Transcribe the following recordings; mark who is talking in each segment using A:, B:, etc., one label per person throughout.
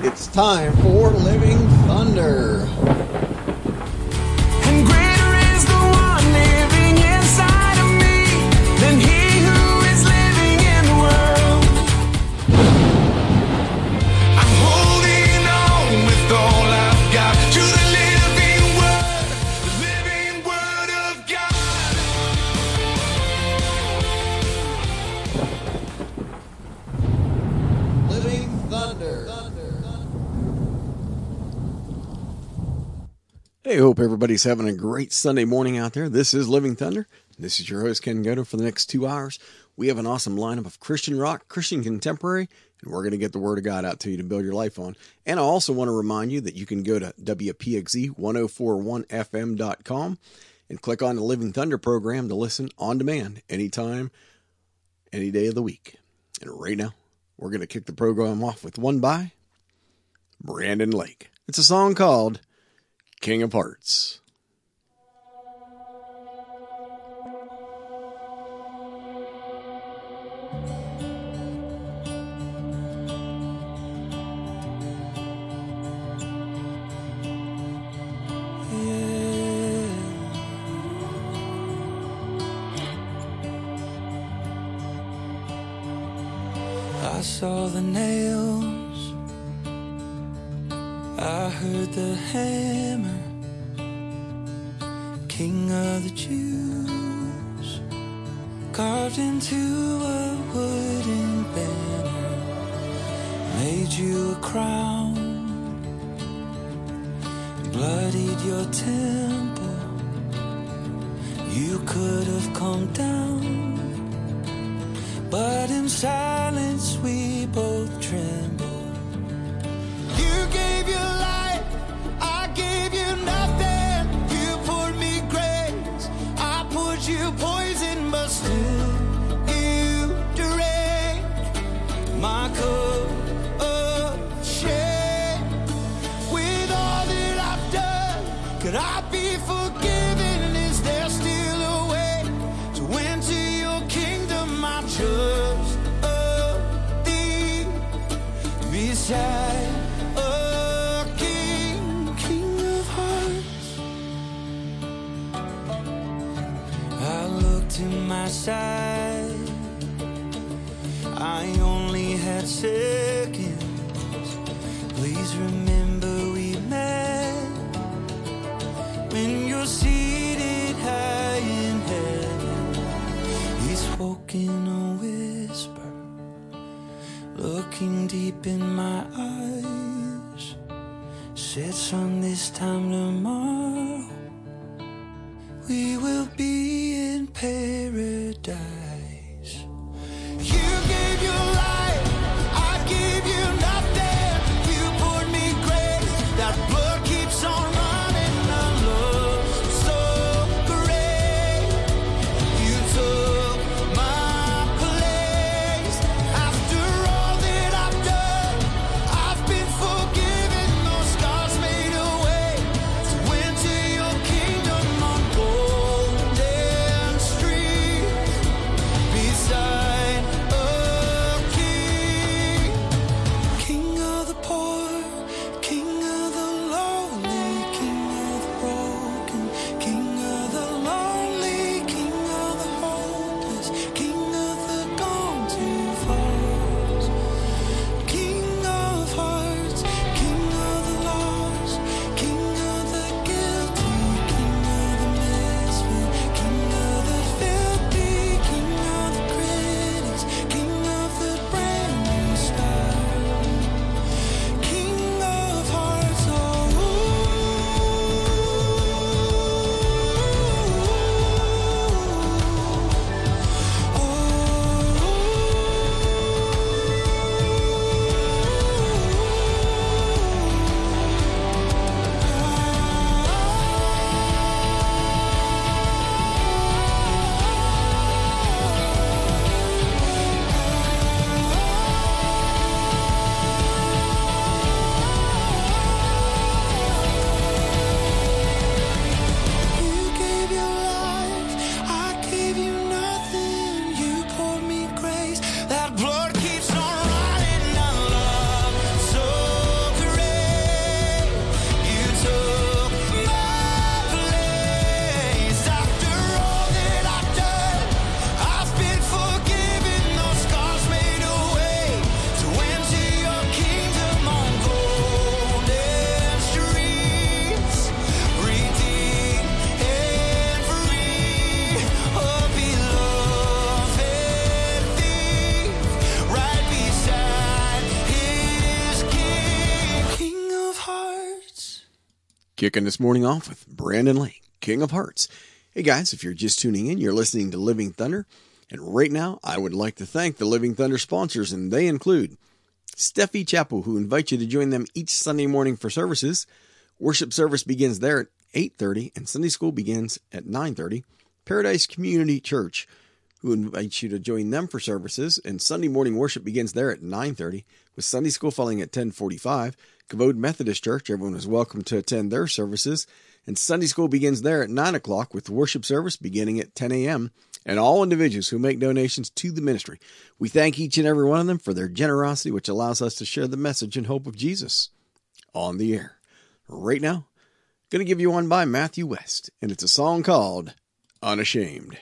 A: It's time for Living Thunder.
B: And greater is the one living inside of me than he who is living in the world. I'm holding on with all I've got to the living word of God.
A: Living Thunder. Hey, hope everybody's having a great Sunday morning out there. This is Living Thunder. This is your host, Ken Godo. For the next 2 hours, we have an awesome lineup of Christian rock, Christian contemporary, and we're going to get the Word of God out to you to build your life on. And I also want to remind you that you can go to WPXZ1041FM.com and click on the Living Thunder program to listen on demand anytime, any day of the week. And right now, we're going to kick the program off with one by Brandon Lake. It's a song called King of Hearts.
B: I saw the nails, I heard the hammer, King of the Jews, carved into a wooden banner, made you a crown, bloodied your temple, you could have come down. But in silence we both trembled. You gave your life, I gave you nothing. You poured me grace, I poured you poison, but still you drank my cup of shame. With all that I've done, could I be forgiven? Is there still a way to enter your kingdom? I just a thief beside a king, king of hearts. I looked to my side, I only had seconds. Please remember we met when you're seated high in heaven. He spoke in a whisper, looking deep in my eyes, said, son, this time tomorrow we will be in paradise. You gave your life, I gave you nothing. You poured me grace, that blood keeps on running. A love so great, you took my place. After all that I've done, I've been forgiven. Those scars made away to enter your kingdom on golden streets beside a king, king of the poor, king of the lowly, king of the broken, king of the lonely, king of the hopeless, king of the gone too far, king of hearts, king of the lost, king of the guilty, king of the misfit, king of the filthy, king of the critics, king of the brand new style, king of hearts. Oh, you gave your life, I gave you nothing. You poured me grace, that blood keeps on running. A love so
A: Kicking this morning off with Brandon Lake, King of Hearts. Hey guys, if you're just tuning in, you're listening to Living Thunder. And right now, I would like to thank the Living Thunder sponsors, and they include Steffi Chapel, who invite you to join them each Sunday morning for services. Worship service begins there at 8:30, and Sunday school begins at 9:30. Paradise Community Church, who invites you to join them for services, and Sunday morning worship begins there at 9:30, with Sunday school following at 10:45. Kavod Methodist Church, everyone is welcome to attend their services, and Sunday school begins there at 9 o'clock, with worship service beginning at 10 a.m., and all individuals who make donations to the ministry. We thank each and every one of them for their generosity, which allows us to share the message and hope of Jesus on the air. Right now, going to give you one by Matthew West, and it's a song called Unashamed.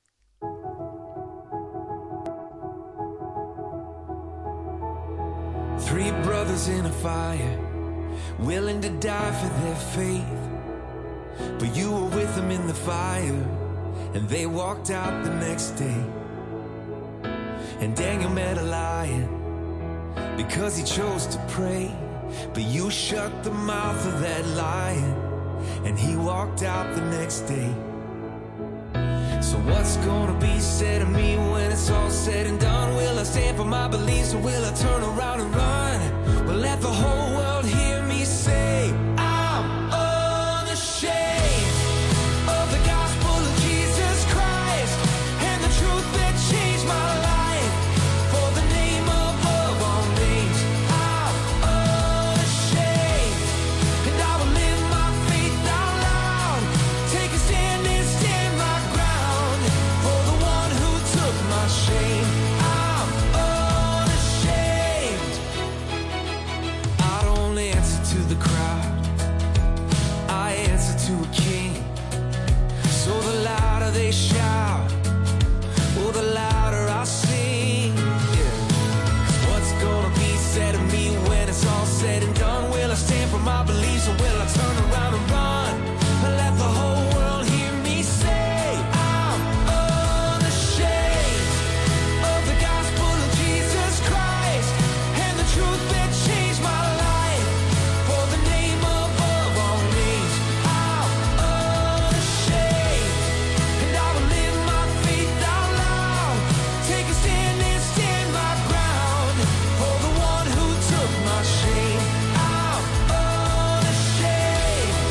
B: Three brothers in a fire, willing to die for their faith. But you were with them in the fire, and they walked out the next day. And Daniel met a lion because he chose to pray. But you shut the mouth of that lion, and he walked out the next day. So what's gonna be said of me when it's all said and done? Will I stand for my beliefs, or will I turn around and run? Well, let the whole world hear me say, I'm unashamed of the gospel of Jesus Christ and the truth that changed my life. For the name above all names, I'm unashamed, and I will live my faith out loud. Take a stand and stand my ground for the one who took my shame. I'm unashamed. I don't answer to the crowd, I answer to a king. So the louder they shout, oh, the louder I sing. Yeah. 'Cause what's gonna be said of me when it's all said and done? Will I stand for my beliefs, or will I turn around and run? Let the whole world hear me say, I'm unashamed of the gospel of Jesus Christ and the truth that changed my life. For the name above all names, I'm unashamed, and I will live my faith out loud. Take a stand and stand my ground for the one who took my shame. I'm unashamed.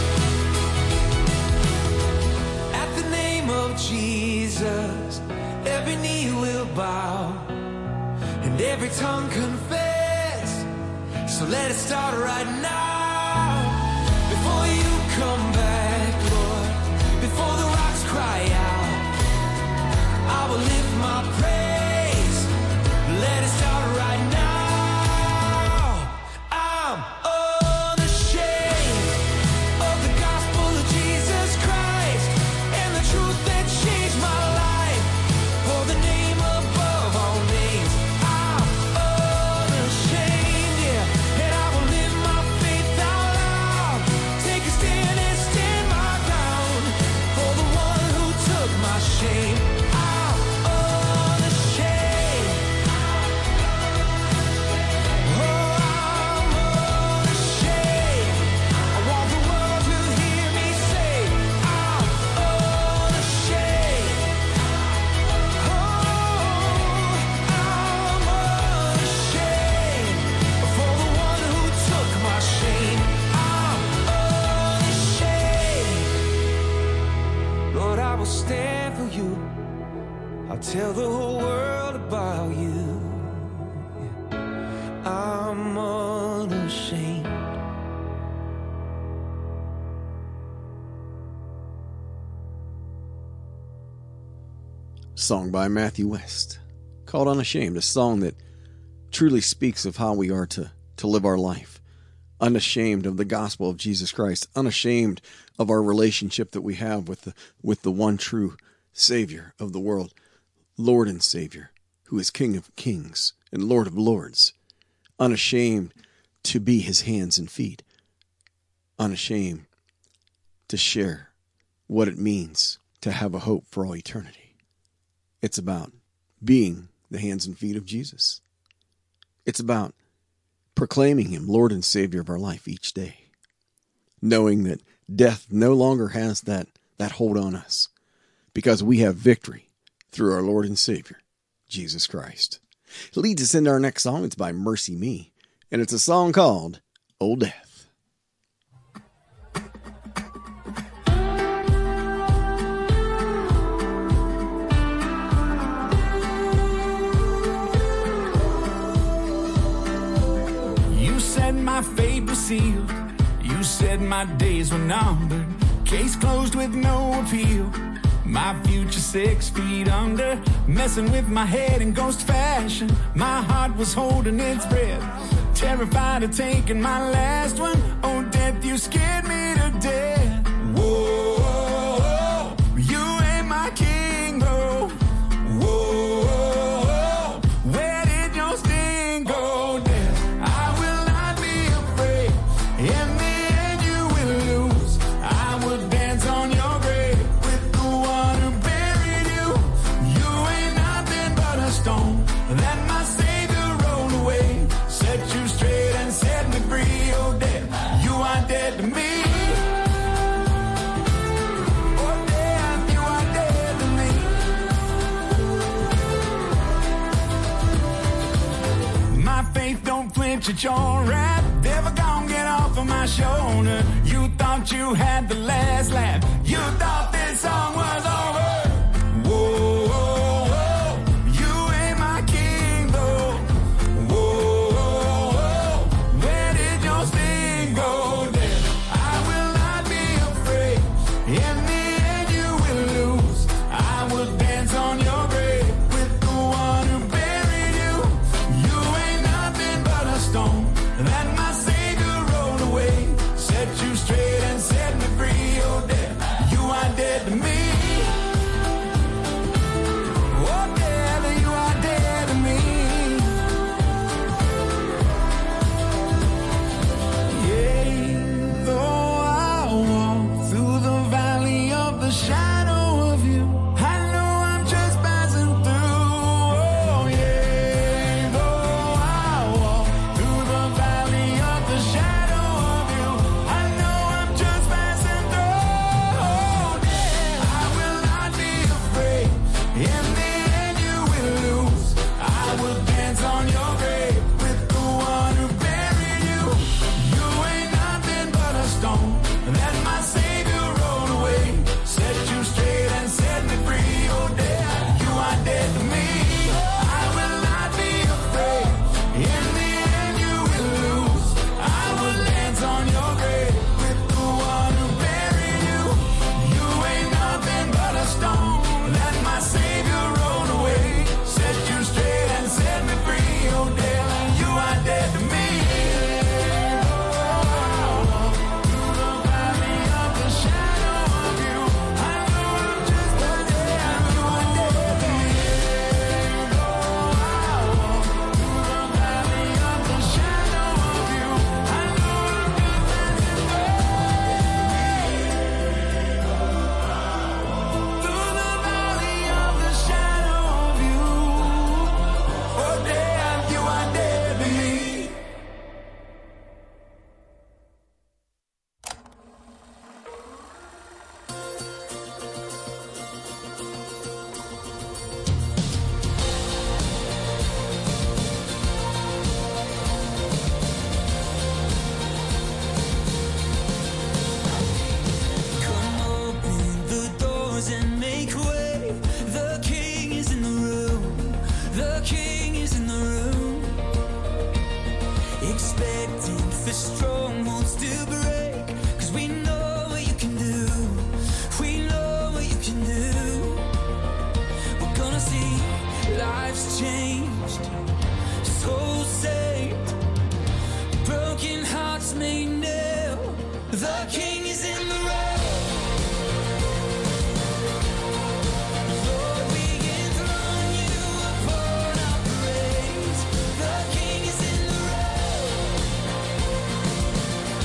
B: At the name of Jesus, every knee will bow and every tongue confess. So let it start right now. Before you come back, Lord, before the rocks cry out, I will lift my praise. Let it start right now. I'm unashamed of the gospel of Jesus Christ and the truth that changed my life. For the name above all names, I'm unashamed, yeah. And I will live my faith out loud. Take a stand and stand my ground for the one who took my shame. I'm unashamed. Oh, I'm unashamed. I want the world to hear me say, I'm unashamed. Oh, I'm unashamed for the one who took my shame. I'm unashamed. Lord, I will stand for you. I'll tell the whole world about you. I'm unashamed.
A: Song by Matthew West, called Unashamed, a song that truly speaks of how we are to live our life. Unashamed of the gospel of Jesus Christ, unashamed of our relationship that we have with the one true Savior of the world, Lord and Savior, who is King of kings and Lord of lords. Unashamed to be his hands and feet. Unashamed to share what it means to have a hope for all eternity. It's about being the hands and feet of Jesus. It's about proclaiming him Lord and Savior of our life each day, knowing that Death no longer has that hold on us because we have victory through our Lord and Savior, Jesus Christ. It leads us into our next song. It's by Mercy Me, and it's a song called Old Death.
B: You said my fate was sealed. You said my days were numbered. Case closed with no appeal. My future 6 feet under. Messing with my head in ghost fashion. My heart was holding its breath. Terrified of taking my last one. Oh, death, you scared me to death. Whoa, you ain't my king, bro. Whoa, where did your sting go, death? I will not be afraid. In the end, you will lose. I will dance on your grave with the one who buried you. You ain't nothing but a stone that my Savior rolled away. Set you straight and set me free. Oh, death, you are dead to me. Oh, death, you are dead to me. My faith don't flinch at your wrath. Never gonna get off of my shoulder. You thought you had the last laugh. You thought this song was over. Whoa, you ain't my king, though. Whoa, where did your sting go, death? I will not be afraid. In the end, you will lose. I will dance on your grave with the one who buried you. You ain't nothing but a stone that my Savior rolled away. Set you straight and set me free. Oh, death, you are dead to me. Oh, death, you are dead to me. Yeah, though I walk through the valley of the shadow of you, I know I'm just passing through. Oh, yeah, though I walk through the valley of the shadow of you, I know I'm just passing through. Oh, yeah, I will not be afraid. In the end, you will lose. I will dance on your grave with the one who buried you. You ain't nothing but a stone that my Savior rolled away. Set you straight and set me free. Oh, death, you are dead to me. I will not be afraid. In the end, you will lose. I will dance on your grave with the one who buried you. You ain't nothing but a stone that my Savior rolled away. Set you straight and set me free. Oh, death, you are dead to me. Through the valley of the shadow of you, I know I'm just a dead. You are dead to me. Through the valley of the shadow of you, I know I'm just passing through the valley of the shadow of you. Oh, death, you are dead to me.
C: Come open the doors and make way. The King is in the room. The King is in the room. Expecting for strongholds to break. 'Cause we know what you can do. We know what you can do. We're gonna see lives changed. Souls saved. Broken hearts made new. The King is in the room. Lord, we enthrone you upon our praise. The King is in the room.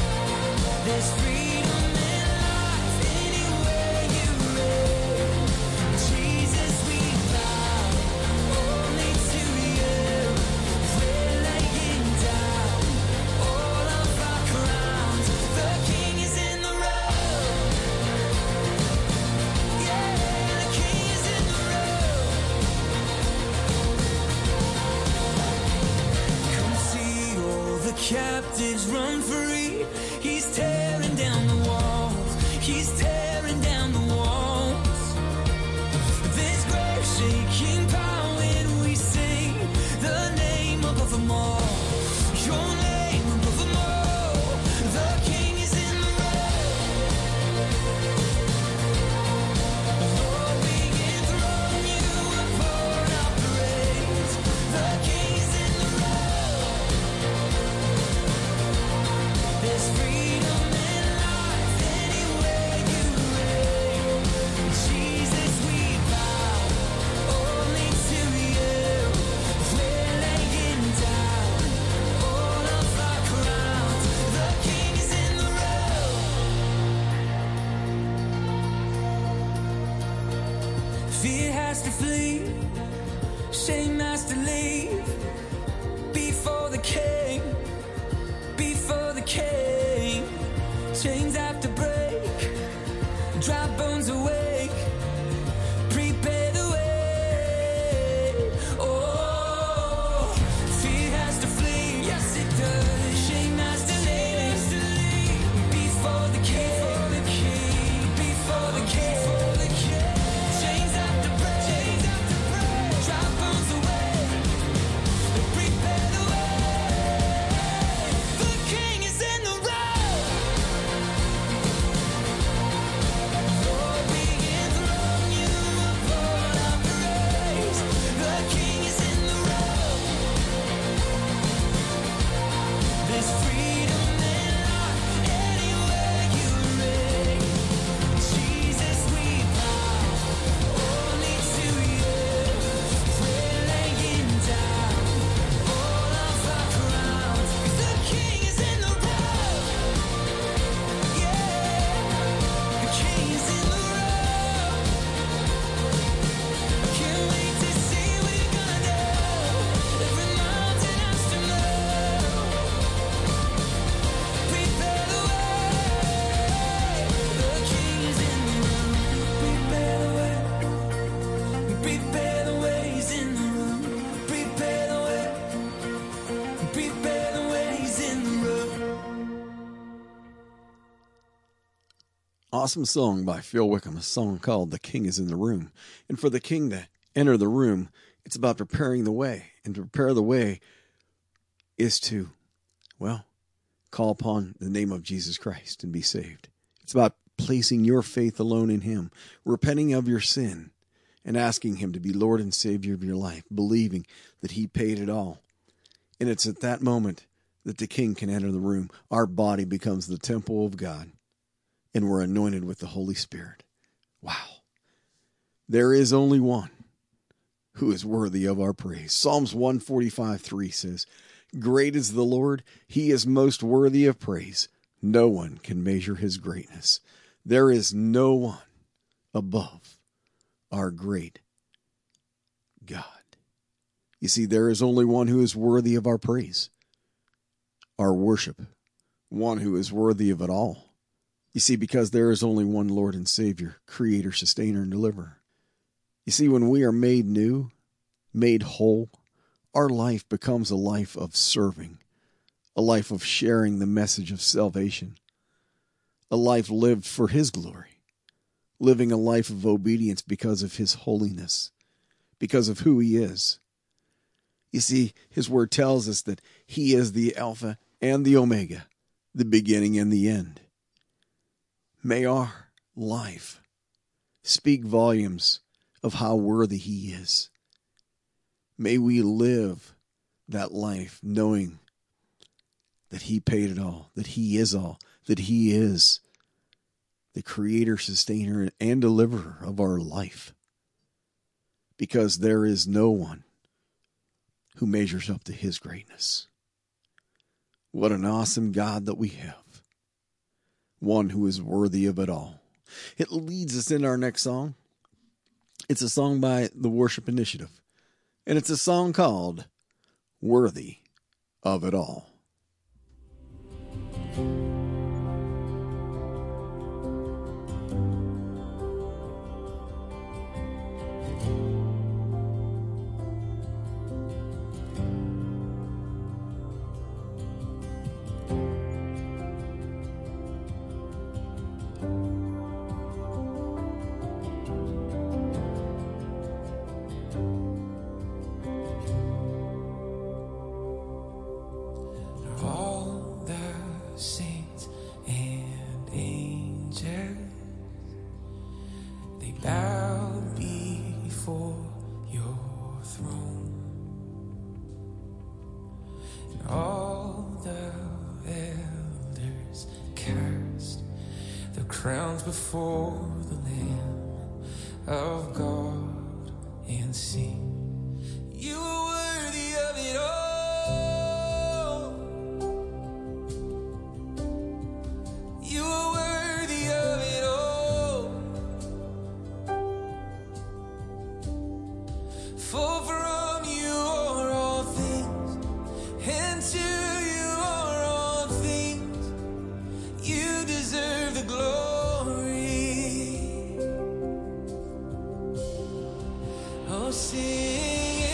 C: captives run free. He's tearing down the walls. He's tearing down the walls. This grave-shaking power when we sing the name above them all. Your name above them all. The King is in the room. Lord, we enthrone you upon our praise. The King is in the room. There's freedom and life anywhere you reign. Jesus, we bow only to you. We're laying down all of our crowns. The King is in the room. Fear has to flee, shame has to leave before the King. Before the King, chains have to break, dry bones awake, prepare the way. Oh, fear has to flee, yes it does. Shame has to leave, before the King, before the King, chains have to break, dry bones awake, prepare the way. The King is in the room. Lord, we enthrone you upon our praise. The King is in the room. There's freedom and life anywhere you reign. Jesus, we bow only to you. We're laying down all of our crowns. The King is in the room. Yeah, the King is in the room. Can't wait to see what you're gonna do. Every mountain has to move. Prepare the way. The King is in the room. Prepare the way. Prepare the way. He's in the room. Prepare the way. Prepare the way. He's in the room.
A: Awesome song by Phil Wickham, a song called The King is in the Room. And for the King to enter the room, it's about preparing the way. And to prepare the way is to, well, call upon the name of Jesus Christ and be saved. It's about placing your faith alone in Him, repenting of your sin, and asking Him to be Lord and Savior of your life, believing that He paid it all. And it's at that moment that the King can enter the room. Our body becomes the temple of God, and we're anointed with the Holy Spirit. Wow. There is only one who is worthy of our praise. Psalms 145:3 says, "Great is the Lord, He is most worthy of praise. No one can measure His greatness." There is no one above our great God. You see, there is only one who is worthy of our praise, our worship, one who is worthy of it all. You see, because there is only one Lord and Savior, Creator, Sustainer, and Deliverer. You see, when we are made new, made whole, our life becomes a life of serving, a life of sharing the message of salvation, a life lived for His glory, living a life of obedience because of His holiness, because of who He is. You see, His Word tells us that He is the Alpha and the Omega, the beginning and the end. May our life speak volumes of how worthy He is. May we live that life knowing that He paid it all, that He is all, that He is the Creator, Sustainer, and Deliverer of our life. Because there is no one who measures up to His greatness. What an awesome God that we have. One who is worthy of it all. It leads us in our next song. It's a song by the Worship Initiative. And it's a song called Worthy of It All.
C: crowns before the Lamb of God and sing, you are worthy of it all. You are worthy of it all. For from you are all things, and to you are all things. You deserve the glory. Oh, sing it.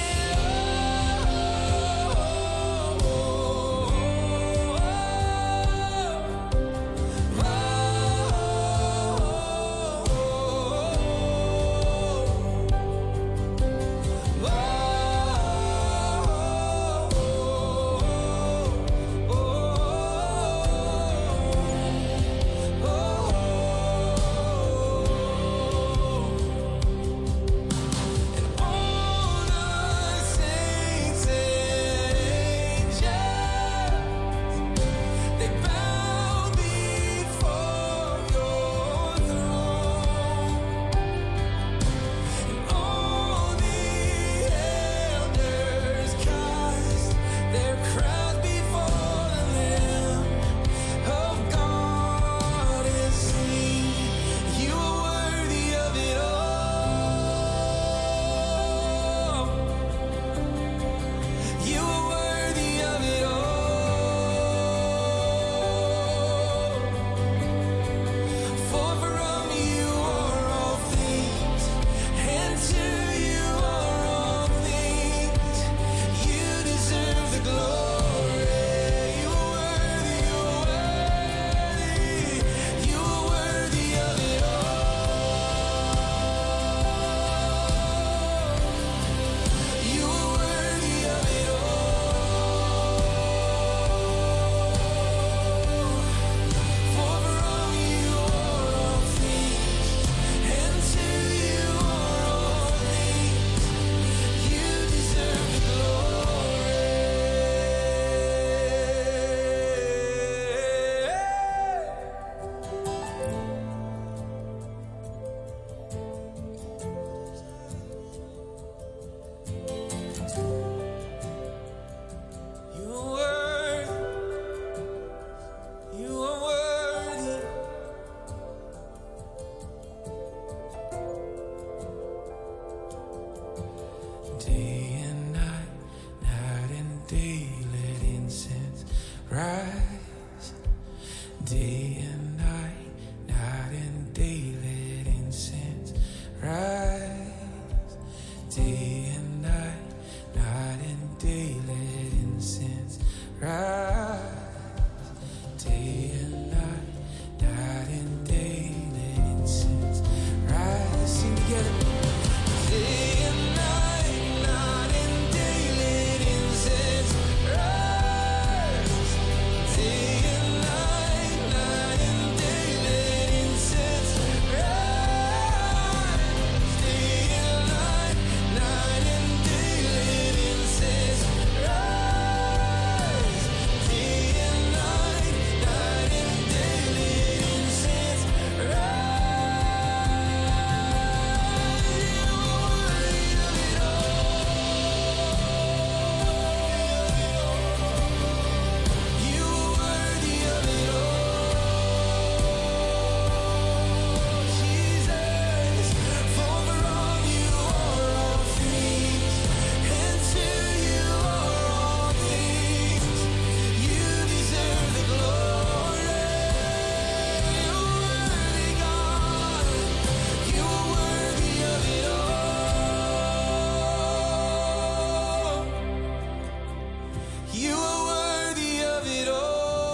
C: Day and night, night and day, let incense rise. Day and night, night and day, let incense rise. Day and night, night and day, let incense rise. Day and night, night and day, let incense rise. Sing together. Day and night, night and day, let incense rise. Day and night, night and day, let incense rise. Day and night, night and day, let incense rise. Day and night, night and day, let incense rise. You are worthy of it all, Jesus. For from you are all things, and to you are all things. You deserve the glory. You are worthy, God. You are worthy of it all. You are worthy of it all.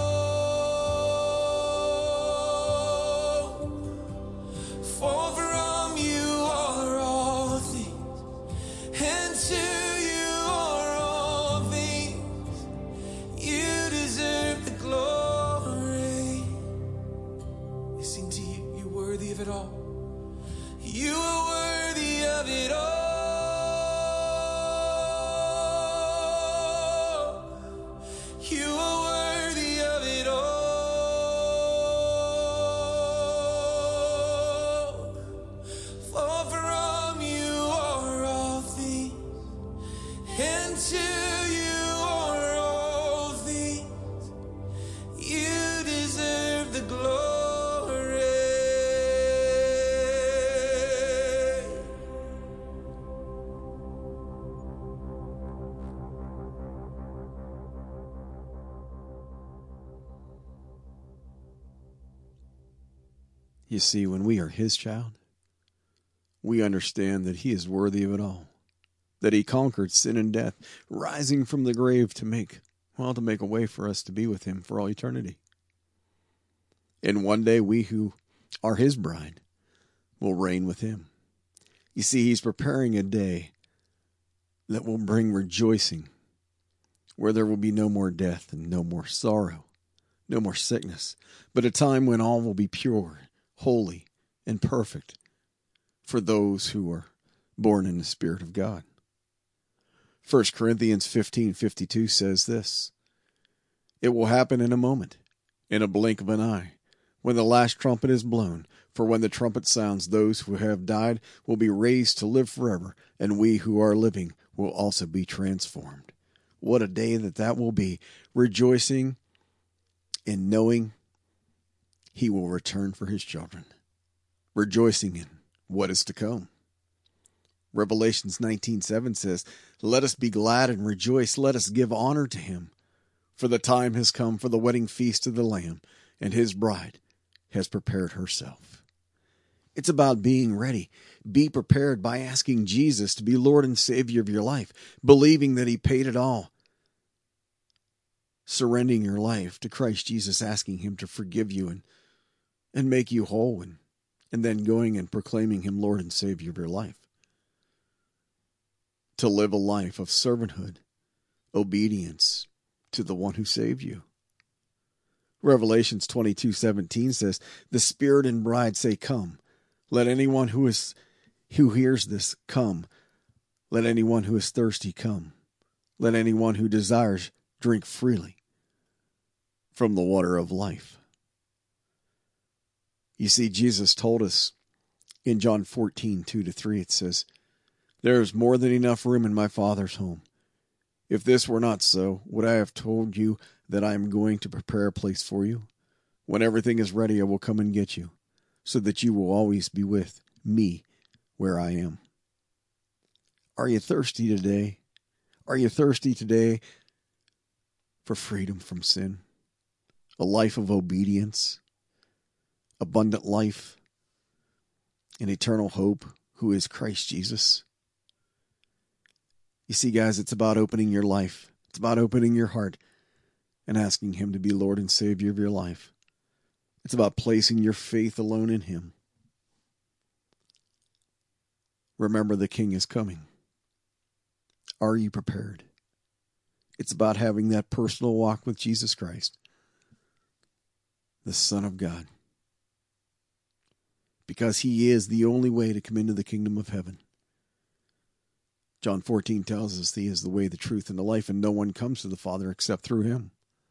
C: For from you are all things, and to you are all things. You deserve the glory. We sing to you, you're worthy of it all. You are worthy of it all. You are worthy of it all.
A: You see, when we are his child, we understand that he is worthy of it all, that he conquered sin and death, rising from the grave to make a way for us to be with him for all eternity. And one day we who are his bride will reign with him. You see, he's preparing a day that will bring rejoicing, where there will be no more death and no more sorrow, no more sickness, but a time when all will be pure, holy, and perfect for those who are born in the Spirit of God. 1 Corinthians 15:52 says this, "It will happen in a moment, in a blink of an eye, when the last trumpet is blown. For when the trumpet sounds, those who have died will be raised to live forever, and we who are living will also be transformed." What a day that will be, rejoicing in knowing he will return for his children, rejoicing in what is to come. Revelations 19:7 says, "Let us be glad and rejoice. Let us give honor to him. For the time has come for the wedding feast of the Lamb, and his bride has prepared herself." It's about being ready. Be prepared by asking Jesus to be Lord and Savior of your life, believing that he paid it all. Surrendering your life to Christ Jesus, asking him to forgive you and make you whole, and then going and proclaiming him Lord and Savior of your life. To live a life of servanthood, obedience to the one who saved you. Revelations 22:17 says, "The Spirit and bride say, 'Come.' Let anyone who hears this come. Let anyone who is thirsty come. Let anyone who desires drink freely from the water of life." You see, Jesus told us in John 14:2-3, it says, "There is more than enough room in my Father's home. If this were not so, would I have told you that I am going to prepare a place for you? When everything is ready, I will come and get you, so that you will always be with me where I am." Are you thirsty today? Are you thirsty today for freedom from sin? A life of obedience, abundant life, and eternal hope, who is Christ Jesus? You see, guys, it's about opening your life. It's about opening your heart and asking him to be Lord and Savior of your life. It's about placing your faith alone in him. Remember, the King is coming. Are you prepared? It's about having that personal walk with Jesus Christ, the Son of God, because he is the only way to come into the kingdom of heaven. John 14 tells us he is the way, the truth, and the life, and no one comes to the Father except through him.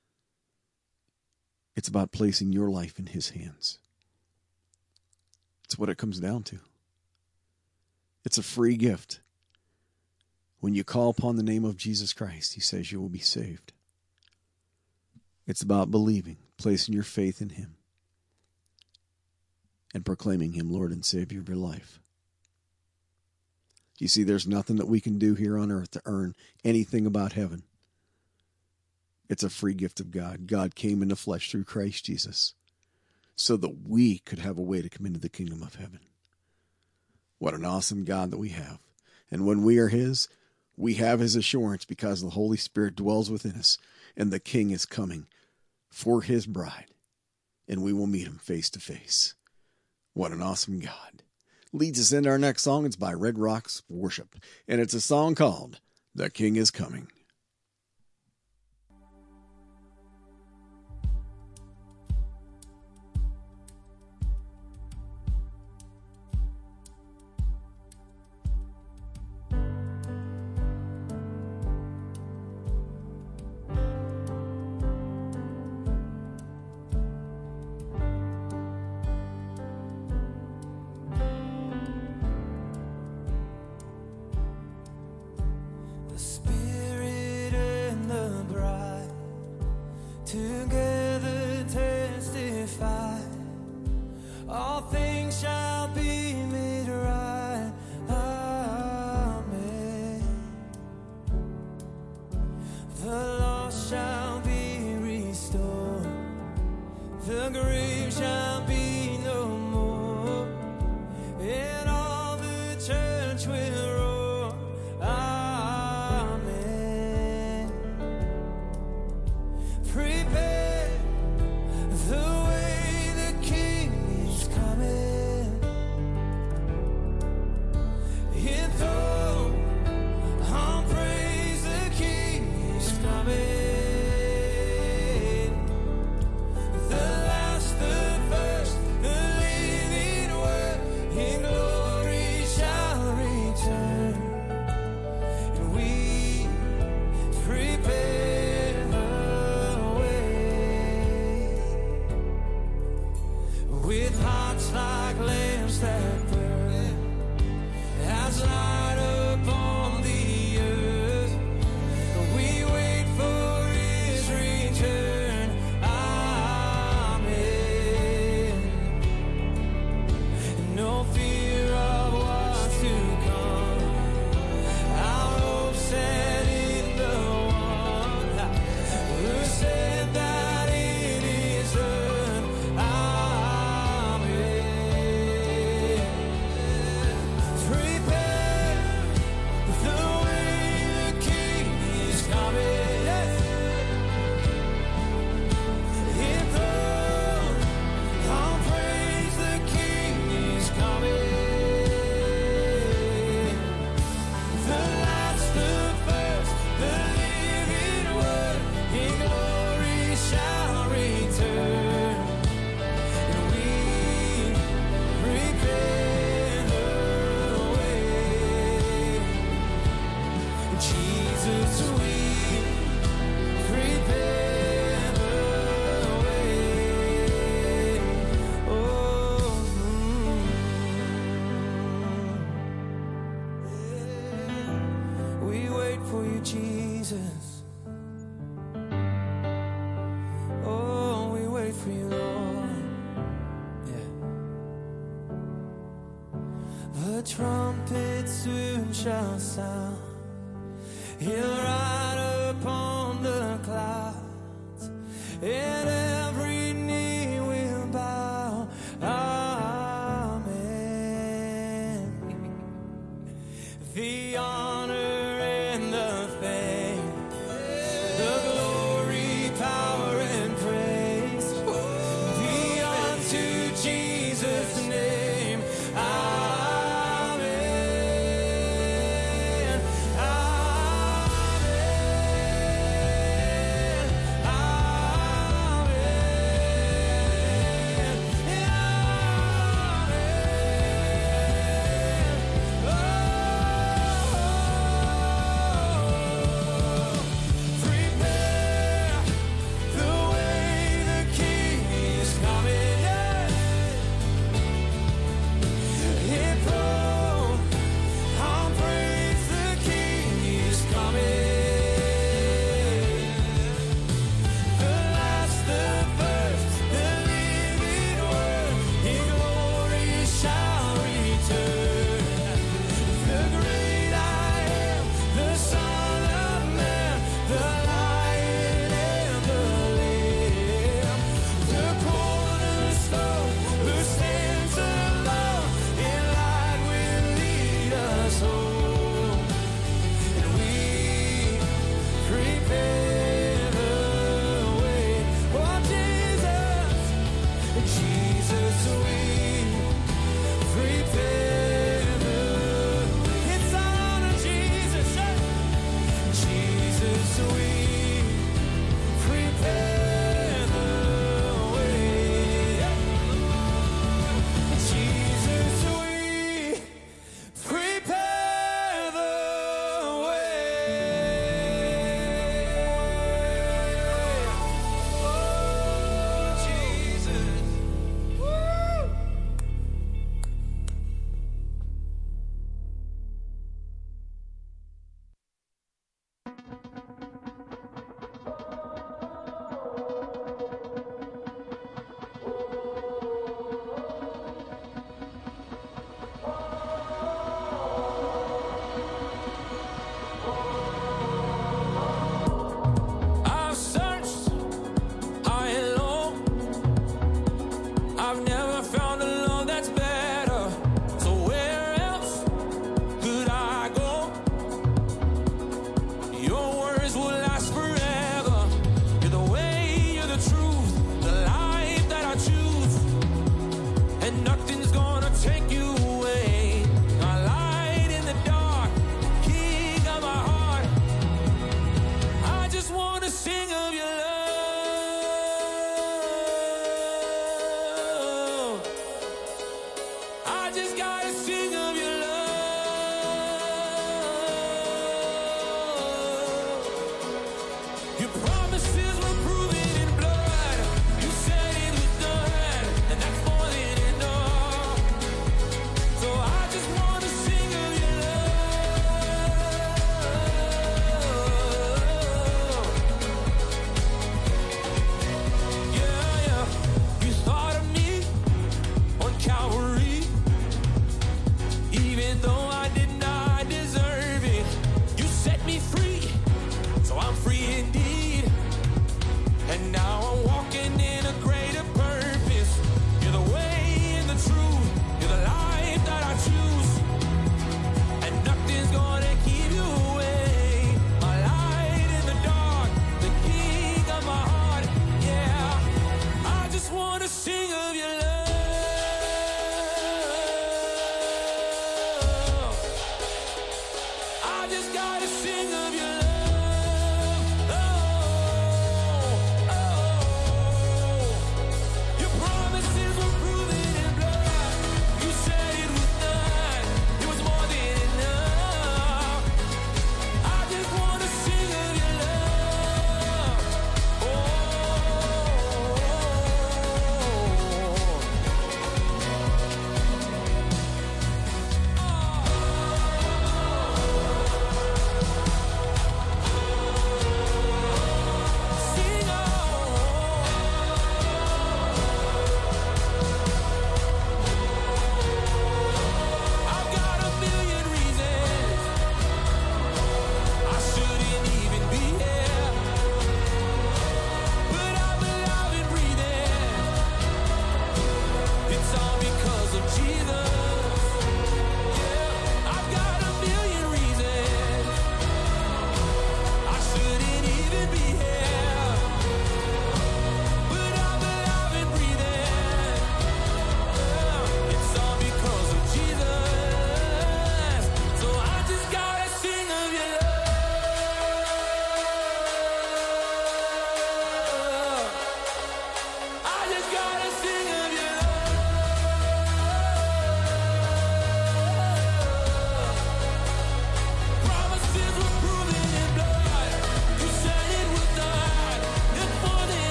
A: It's about placing your life in his hands. It's what it comes down to. It's a free gift. When you call upon the name of Jesus Christ, he says you will be saved. It's about believing, placing your faith in him, and proclaiming him Lord and Savior of your life. You see, there's nothing that we can do here on earth to earn anything about heaven. It's a free gift of God. God came in the flesh through Christ Jesus so that we could have a way to come into the kingdom of heaven. What an awesome God that we have. And when we are his, we have his assurance because the Holy Spirit dwells within us, and the King is coming for his bride, and we will meet him face to face. What an awesome God. Leads us into our next song. It's by Red Rocks Worship, and it's a song called "The King is Coming."
C: The Spirit and the bride together testify, all things shall be made right. Amen. The lost shall be restored, the grave shall be no more. shall sound. He'll ride upon the clouds, and every knee will bow. Amen. The honor and the fame, the glory, power, and praise be unto Jesus' name. Amen.
B: gotta sing of your love. Oh, oh, oh.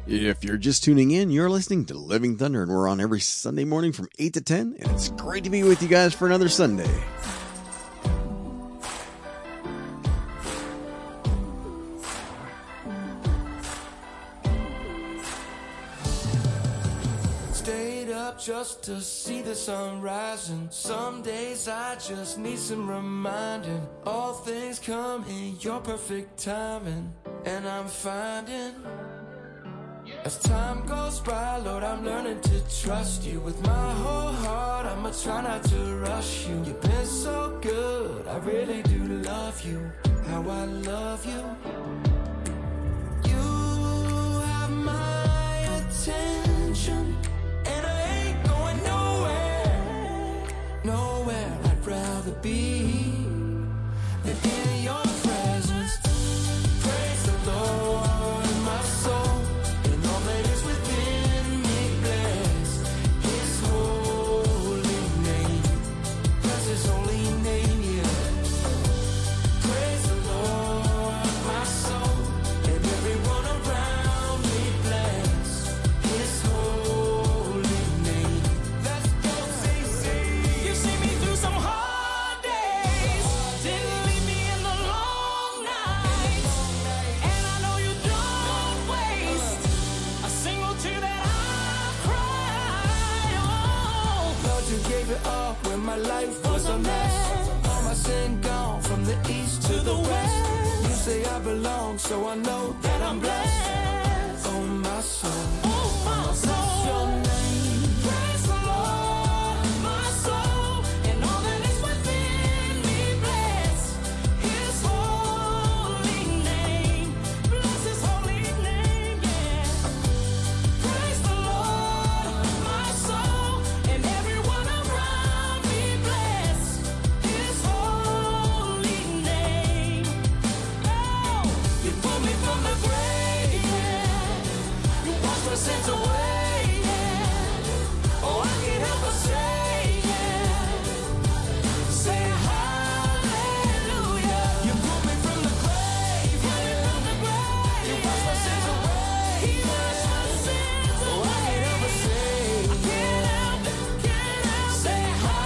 A: If you're just tuning in, you're listening to Living Thunder, and we're on every Sunday morning from 8 to 10, and it's great to be with you guys for another Sunday.
B: Stayed up just to see the sun rising. Some days I just need some reminding. All things come in your perfect timing, and I'm finding as time goes by, Lord, I'm learning to trust you. With my whole heart, I'ma try not to rush you. You've been so good, I really do love you. How I love you. You have my attention, and I ain't going nowhere. Nowhere I'd rather be than in your presence. Praise the Lord, my soul. My life was a mess. All my sin gone from the east to the west. You say I belong, so I know that I'm blessed. Oh, my soul. Oh, my soul. Your name. Praise the Lord, my soul, and all that is within me. Bless His holy name. Bless His holy name, yeah. Praise the Lord, my soul, and everyone around. Sins away, yeah. Oh, I can't help but say, yeah. Say hallelujah. You pulled me from the grave, You washed my sins away, He washed my sins away. Oh, I can't help but say, yeah. Say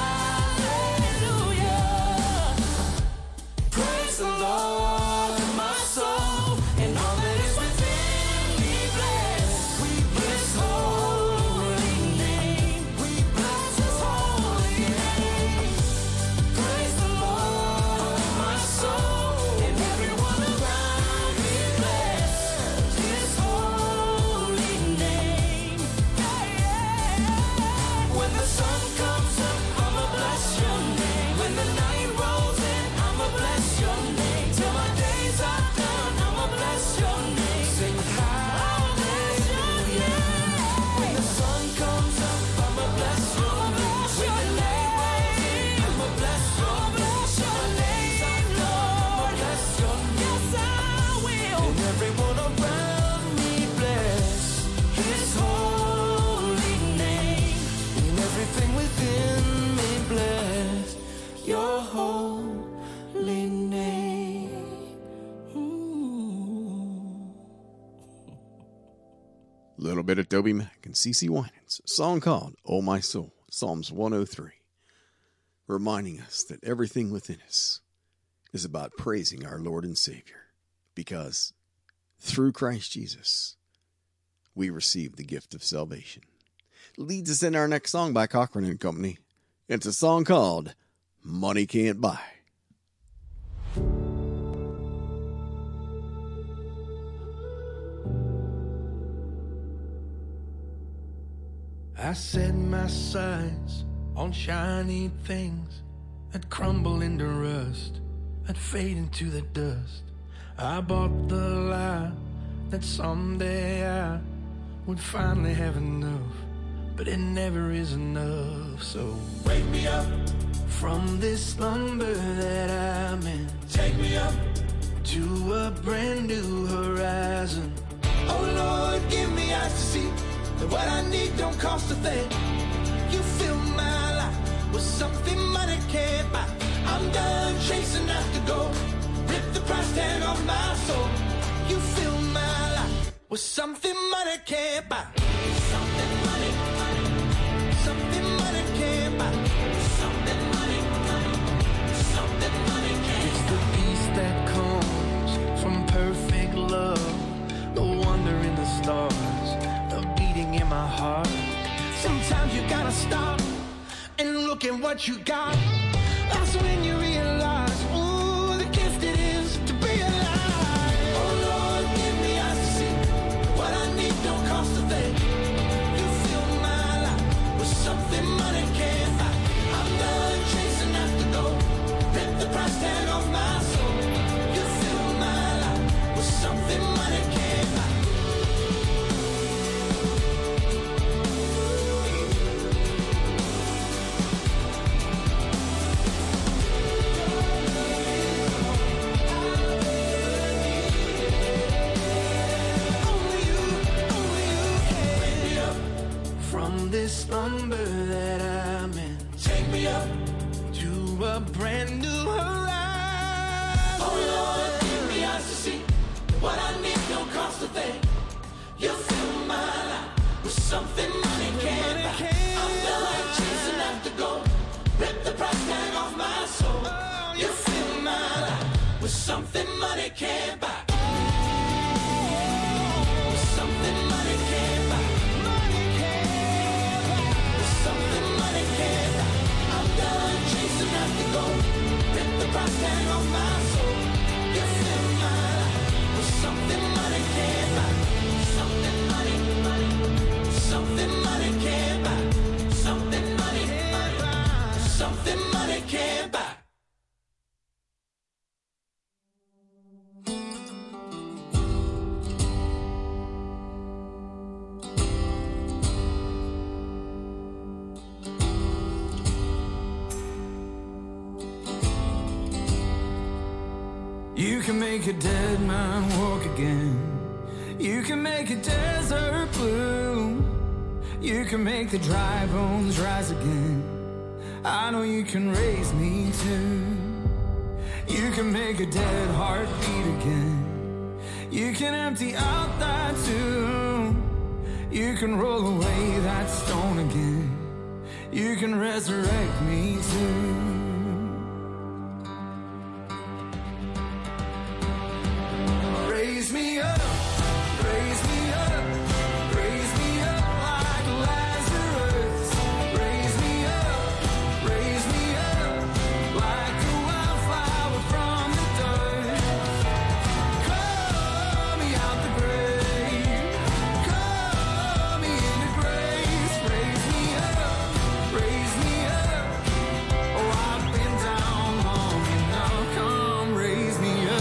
B: hallelujah. Praise the Lord, my soul, and all that is within me. Bless His holy name. We bless His holy name. Praise the Lord, my soul, and everyone around me. Bless His holy name. Yeah, yeah. When the sun comes up, I'ma bless your name. When the night rolls in, I'ma bless your name. Till my days are done, I'ma bless your name. Sing hallelujah. When the sun comes up, I'ma bless your name. When the night rolls in, I'ma bless your name. Till my days are done, I'ma bless your name. Yes, I will. And everyone around me bless His holy name. And everything within me bless your holy name. Ooh.
A: Little bit of Toby Mac and CeCe Winans, a song called Oh My Soul, Psalms 103, reminding us that everything within us is about praising our Lord and Savior, because through Christ Jesus, we receive the gift of salvation. Leads us in our next song by Cochran and Company. It's a song called Money Can't Buy.
B: I set my sights on shiny things that crumble into rust, that fade into the dust. I bought the lie that someday I would finally have enough, but it never is enough. So wake me up from this slumber that I'm in. Take me up to a brand new horizon. Oh Lord, give me eyes to see that what I need don't cost a thing. You fill my life with something money can't buy. I'm done chasing after gold. Rip the price tag off my soul. You fill my life was something money can't buy. Something money can't buy. Something money can't buy. It's the peace that comes from perfect love, the wonder in the stars, the beating in my heart. Sometimes you gotta stop and look at what you got. That's when you realize, ooh, the gift it is to be alive. Oh Lord, give me eyes to see what I need, don't cost a thing. You fill my life with something money can't buy. I'm done chasing after gold, rip the price tag off my soul. You fill my life with something money can't buy. This slumber that I'm in, take me up to a brand new horizon. Oh Lord, give me eyes to see what I need, don't cost a thing. You fill my life with something money can't buy. I'm done chasing after gold, rip the price tag off my soul. You fill my life with something money can't buy. With something money can't buy. Something money can't buy. I'm done chasing after gold, rip the price tag off my soul. You fill my life with something money can't buy. Something money can't buy. Something money can't buy.
C: You can make a dead man walk again. You can make a desert bloom. You can make the dry bones rise again. I know you can raise me too. You can make a dead heart beat again. You can empty out that tomb. You can roll away that stone again. You can resurrect me too. Raise me up, raise me up, raise me up like Lazarus. Raise me up like a wildflower from the dirt. Call me out the grave, call me into grace. Raise me up, raise me up. Oh, I've been down long enough. Come raise me up.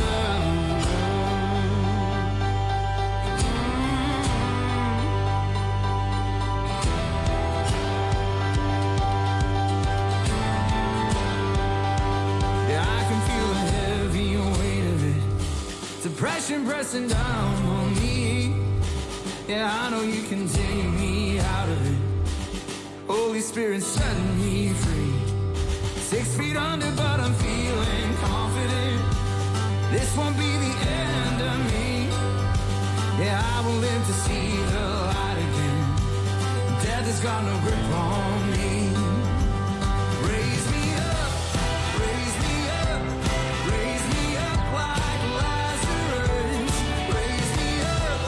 C: Depression pressing down on me. Yeah, I know you can take me out of it. Holy Spirit setting me free. 6 feet under, but I'm feeling confident. This won't be the end of me. Yeah, I will live to see the light again. Death has got no grip on me. Raise me up, raise me up, raise me up like Lazarus. Raise me up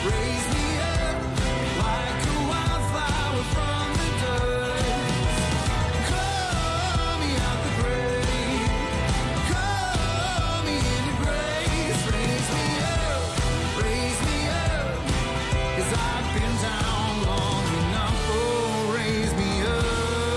C: like a wildflower from the dirt. Call me out the grave, call me into grace. Raise me up, 'cause I've been down long enough. Oh, raise me up.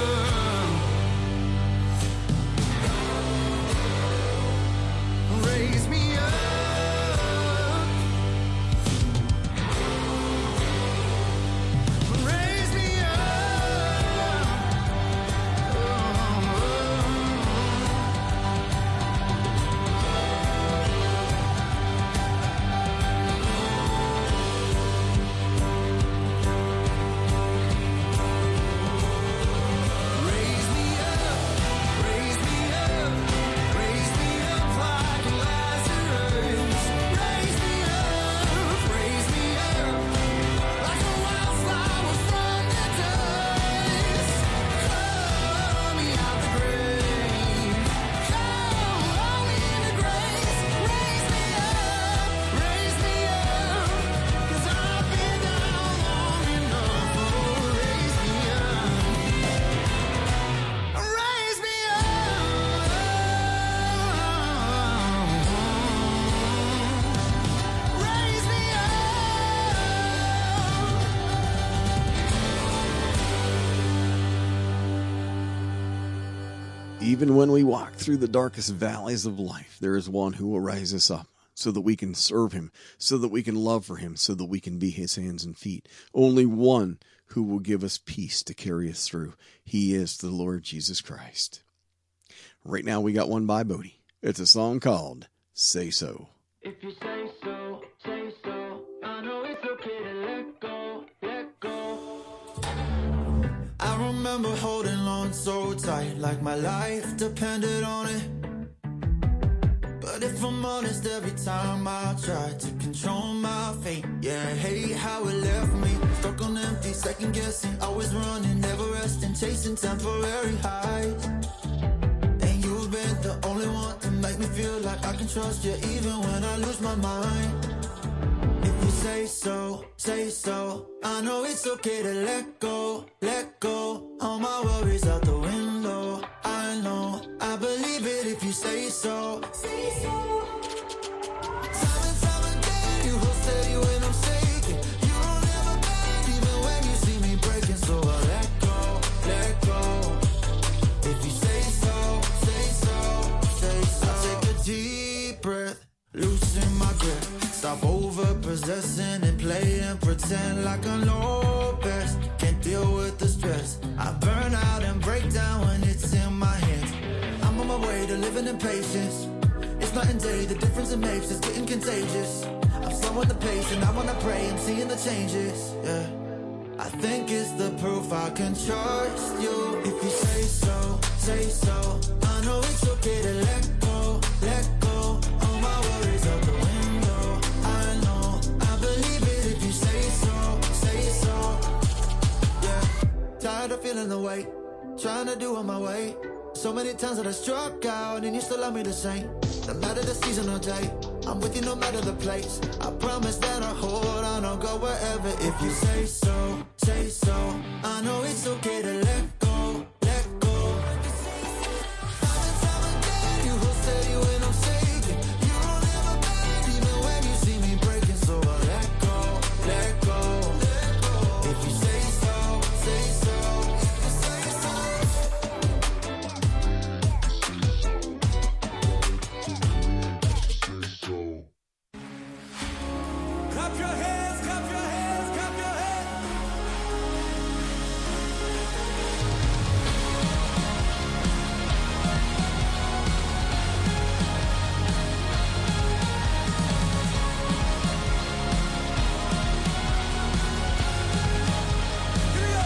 A: Even when we walk through the darkest valleys of life, there is one who will rise us up so that we can serve him, so that we can love for him, so that we can be his hands and feet. Only one who will give us peace to carry us through. He is the Lord Jesus Christ. Right now we got one by Bodie. It's a song called Say So.
C: If you say so, I know it's okay to let go, let go.
B: I remember holding on so tight, like my life depended on it. But if I'm honest, every time I try to control my fate, yeah, I hate how it left me. Stuck on empty, second guessing, always running, never resting, chasing temporary highs. And you've been the only one to make me feel like I can trust you even when I lose my mind. If you say so, I know it's okay to let go, let go. All my worries out the window, I know, I believe it if you say so. Time and time again, you hold steady when I'm shaking. You don't ever bend even when you see me breaking. So I let go, let go. If you say so, say so, say so. I take a deep breath, loosen my grip. Stop over-possessing and play and pretend like I know best. Can't deal with the stress. I burn out and break down when it's in my hands. I'm on my way to living in patience. It's night and day, the difference it makes is getting contagious. I'm slowing the pace and I wanna pray and seeing the changes, yeah. I think it's the proof I can trust you. If you say so, I know it's okay to let go, let go. All my worries out the window, I know, I believe it if you say so, yeah. Tired of feeling the weight, trying to do on my way. So many times that I struck out and you still love me the same. No matter the season or day, I'm with you no matter the place. I promise that I'll hold on, I'll go wherever if you say so, I know it's okay to let go, let go. Time and time again, you hold steady when I'm shaking. You don't ever bend even when you see me breaking. So I let go, let go, let go. If you say so, say so.
C: Clap your hands, clap your hands, clap your hands. Here we go.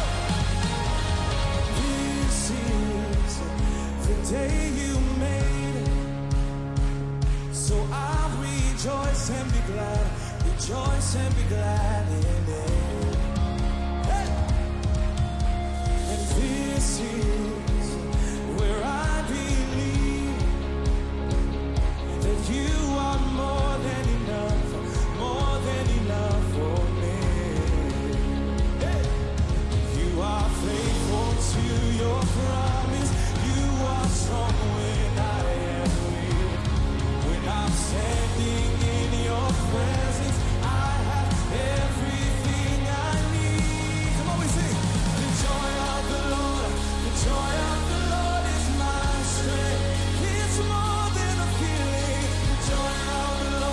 C: This is the day you made, so I'll rejoice and be glad. Rejoice and be glad in it. Hey! And this is where I believe that you are more than enough for me. Hey! You are faithful to your promise. You are strong when I am weak. When I'm standing in your presence, I have everything I need. Come on, we sing. The joy of the Lord is my strength. It's more than a feeling. The joy of the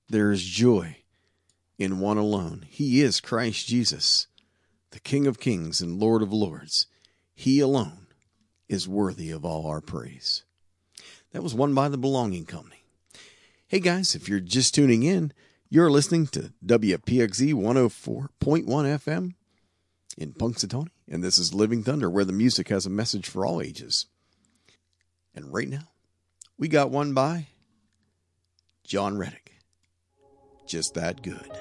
A: There is joy in one alone. He is Christ Jesus, the King of kings and Lord of lords. He alone is worthy of all our praise. That was One by the Belonging Company. Hey guys, if you're just tuning in, you're listening to WPXZ 104.1 FM in Punxsutawney, and this is Living Thunder, where the music has a message for all ages. And right now, we got one by John Reddick. Just That Good.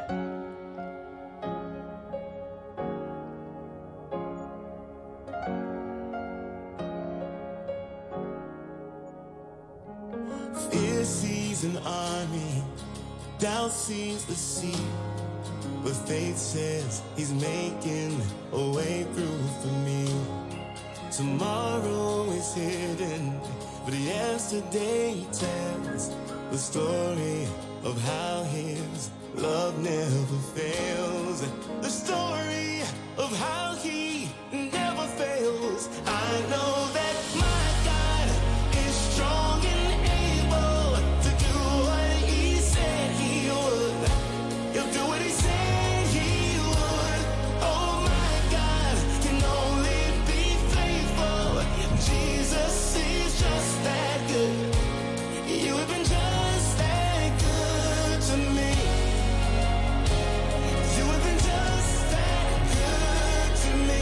B: Fear sees an army, doubt sees the sea, but faith says he's making a way through for me. Tomorrow is hidden, but yesterday tells the story of how his love never fails. The story of how he never fails. I know that my God is strong and able to do what he said he would. He'll do what he said he would. Oh my God can only be faithful. Jesus is just that good. You have been just that good to me. You have been just that good to me.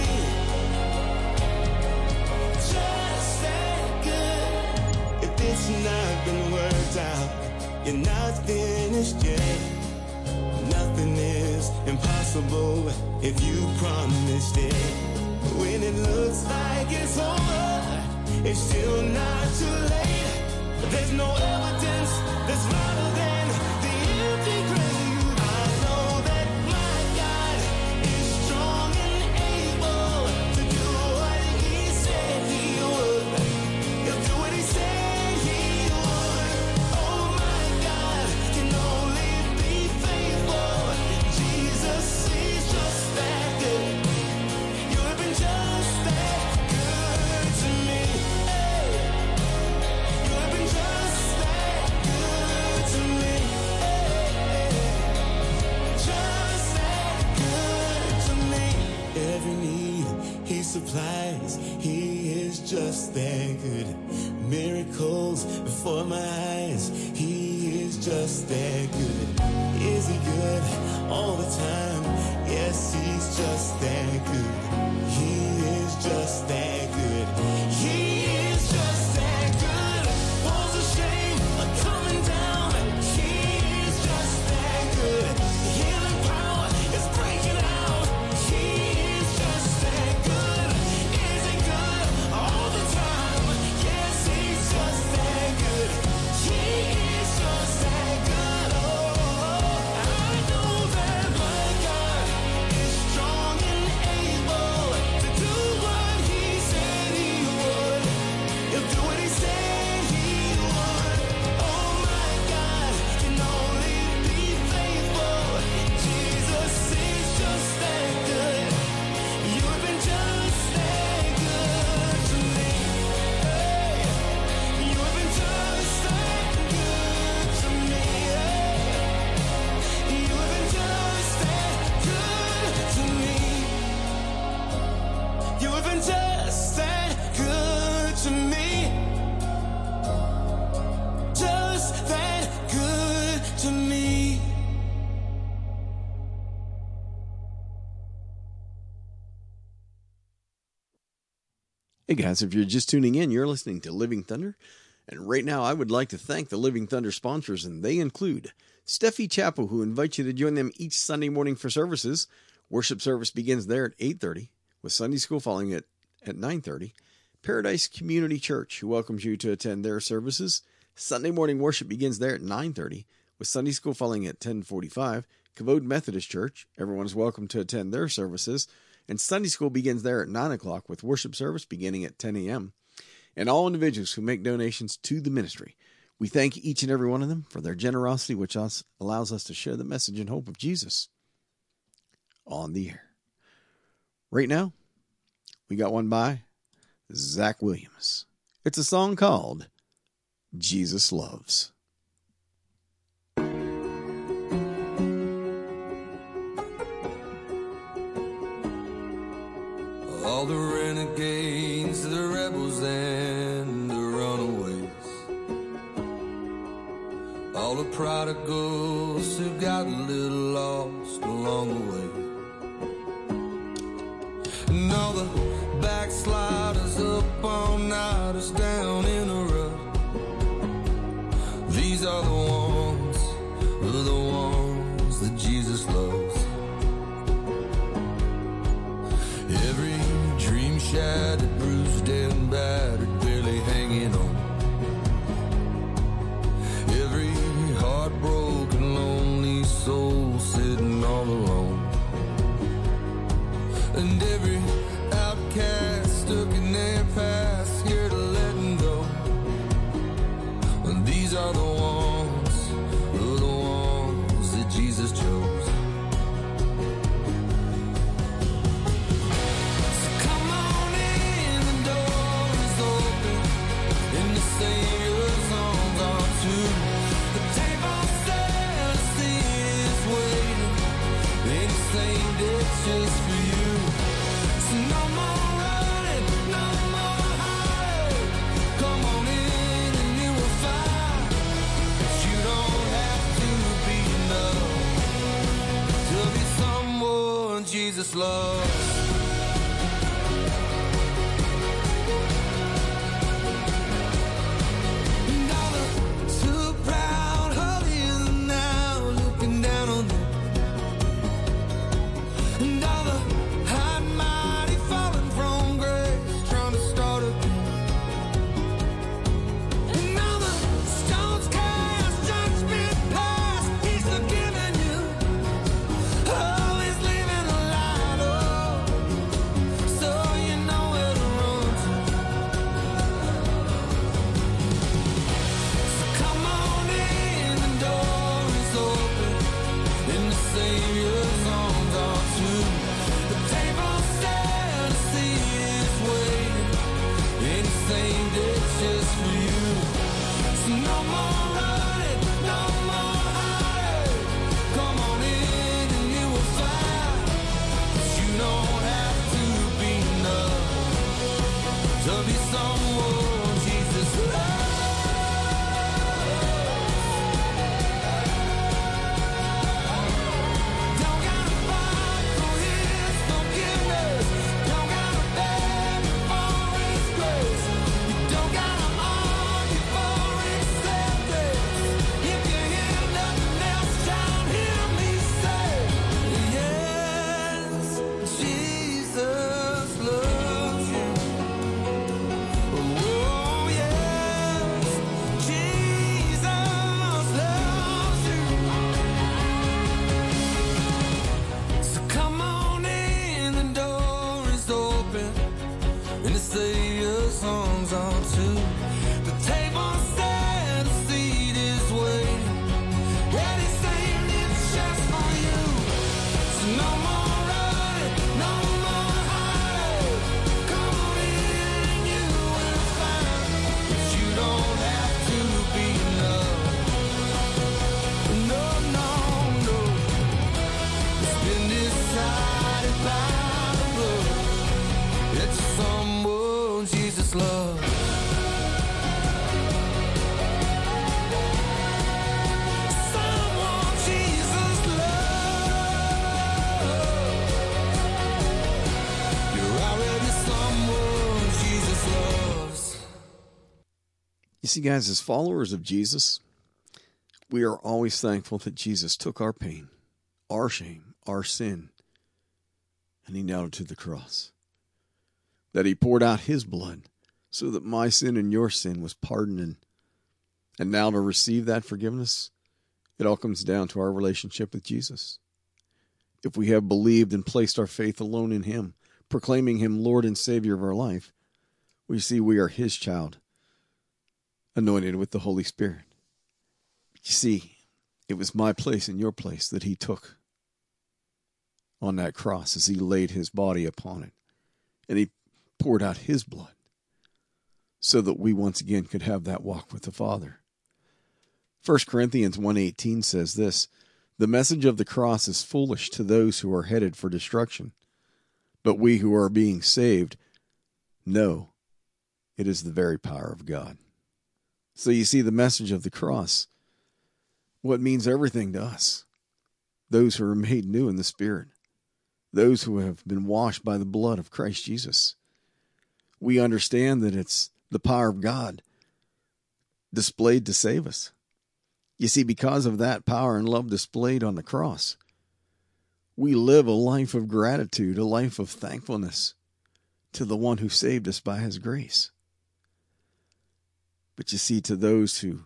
B: Just that good. If it's not been worked out, you're not finished yet. Nothing is impossible if you promised it. When it looks like it's over, it's still not too late. There's no evidence that's louder than the empty grave. I know that my God is strong and able to do what he said he would. He'll do what he said he would. Oh my God can only be faithful. Jesus is just that good. You have been just that good to me. Hey. You have been just that good to me. Hey. Just that good to me. Every need he supplies, he is just that good. Miracles before my eyes, he is just that good. Is he good all the time? Yes, he's just that good. He is just that good. He is just that good. Walls of shame are coming down. He is just that good. Healing power is breaking out. He is just that good. Is he good all the time? Yes, he's just that good. He is just that good. Oh, I know that my God is strong and able to do what he said he would. He'll do what he said he would. Oh my God can only be faithful. Jesus is just that good. You have been just that good to me. Hey. You have been just that good to me. Hey. You have been just that good to me. You have been just that good to me. Just that good to me.
A: Hey guys, if you're just tuning in, you're listening to Living Thunder. And right now, I would like to thank the Living Thunder sponsors, and they include Steffi Chapel, who invites you to join them each Sunday morning for services. Worship service begins there at 8:30, with Sunday school following it at 9:30. Paradise Community Church, who welcomes you to attend their services. Sunday morning worship begins there at 9:30, with Sunday school following at 10:45. Kavod Methodist Church, everyone is welcome to attend their services. And Sunday school begins there at 9 o'clock, with worship service beginning at 10 a.m. And all individuals who make donations to the ministry, we thank each and every one of them for their generosity, which allows us to share the message and hope of Jesus on the air. Right now, we got one by Zach Williams. It's a song called Jesus Loves.
D: all the renegades, the rebels, and the runaways, all the prodigals who got a little lost along the way, and all the backsliders up all nighters down in a rut. These are the ones that Jesus loves. Every dream shattered, bruised and battered, barely hanging on. Every heartbroken, lonely soul sitting all alone. And every outcast stuck in their past, scared of letting go. And these are the ones that Jesus chose. So come on in, the door is open, and the Savior's arms are too. The table set, the seat is waiting, and He saved it just for you. So no more running, no more hiding. Come on in and you will find that you don't have to be enough to be someone Jesus loves. And all the too proud holies now looking down on them. And all the high and mighty falling from grace, trying to start again. And all the stones cast, judgment passed, He's forgiven you. Oh, He's living a light, oh, so you know where to run to. So come on in, the door is open, and the Savior's arms are too. The table's set, the seat is waiting, and He saved it just for you. So no more running, no more hiding. Come on in and you will find that you don't have to be enough to be someone Jesus loves. Don't gotta fight for His forgiveness. Don't gotta beg for His grace. You don't gotta argue for acceptance. If you hear nothing else, child, hear me say, yes, Jesus loves you. Oh, yes, Jesus loves you. So come on in, the door is open, and the Savior's arms are too. The table's set, the seat is waiting, and He saved it just for you. So no more running, no more hiding. Come on in and you will find that you don't have to be enough. No, no, no. It's been decided by the blood that you're someone Jesus loves. Someone Jesus loves. You're already someone Jesus loves.
A: You see, guys, as followers of Jesus, we are always thankful that Jesus took our pain, our shame, our sin, and He nailed it to the cross. That He poured out His blood so that my sin and your sin was pardoned. And now to receive that forgiveness, it all comes down to our relationship with Jesus. If we have believed and placed our faith alone in Him, proclaiming Him Lord and Savior of our life, we see we are His child, anointed with the Holy Spirit. You see, it was my place and your place that He took on that cross as He laid His body upon it. And He poured out His blood so that we once again could have that walk with the Father. 1 Corinthians 1:18 says this, "The message of the cross is foolish to those who are headed for destruction, But we who are being saved know it is the very power of God. So you see the message of the cross, what means everything to us, those who are made new in the Spirit, those who have been washed by the blood of Christ Jesus. We understand that it's the power of God displayed to save us. You see, because of that power and love displayed on the cross, we live a life of gratitude, a life of thankfulness to the one who saved us by his grace. But you see, to those who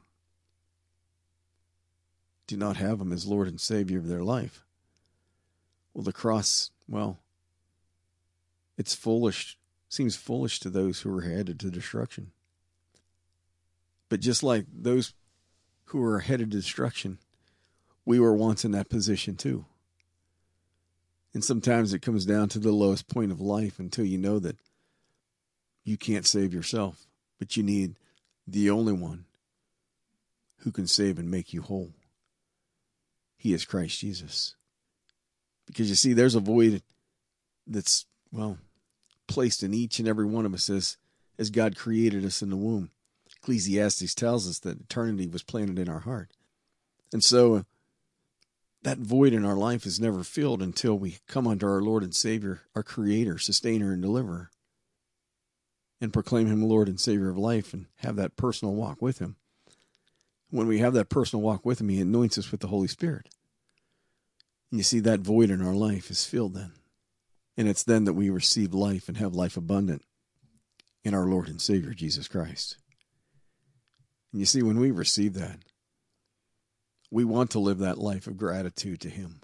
A: do not have him as Lord and Savior of their life, well, the cross, well, it's foolish, seems foolish to those who are headed to destruction. But just like those who are headed to destruction, we were once in that position too. And sometimes it comes down to the lowest point of life until you know that you can't save yourself, but you need the only one who can save and make you whole. He is Christ Jesus. Because you see, there's a void that's, well, placed in each and every one of us as God created us in the womb. Ecclesiastes tells us that eternity was planted in our heart. And so that void in our life is never filled until we come unto our Lord and Savior, our Creator, Sustainer, and Deliverer, and proclaim him Lord and Savior of life and have that personal walk with him. When we have that personal walk with him, he anoints us with the Holy Spirit. And you see, that void in our life is filled then. And it's then that we receive life and have life abundant in our Lord and Savior, Jesus Christ. And you see, when we receive that, we want to live that life of gratitude to him.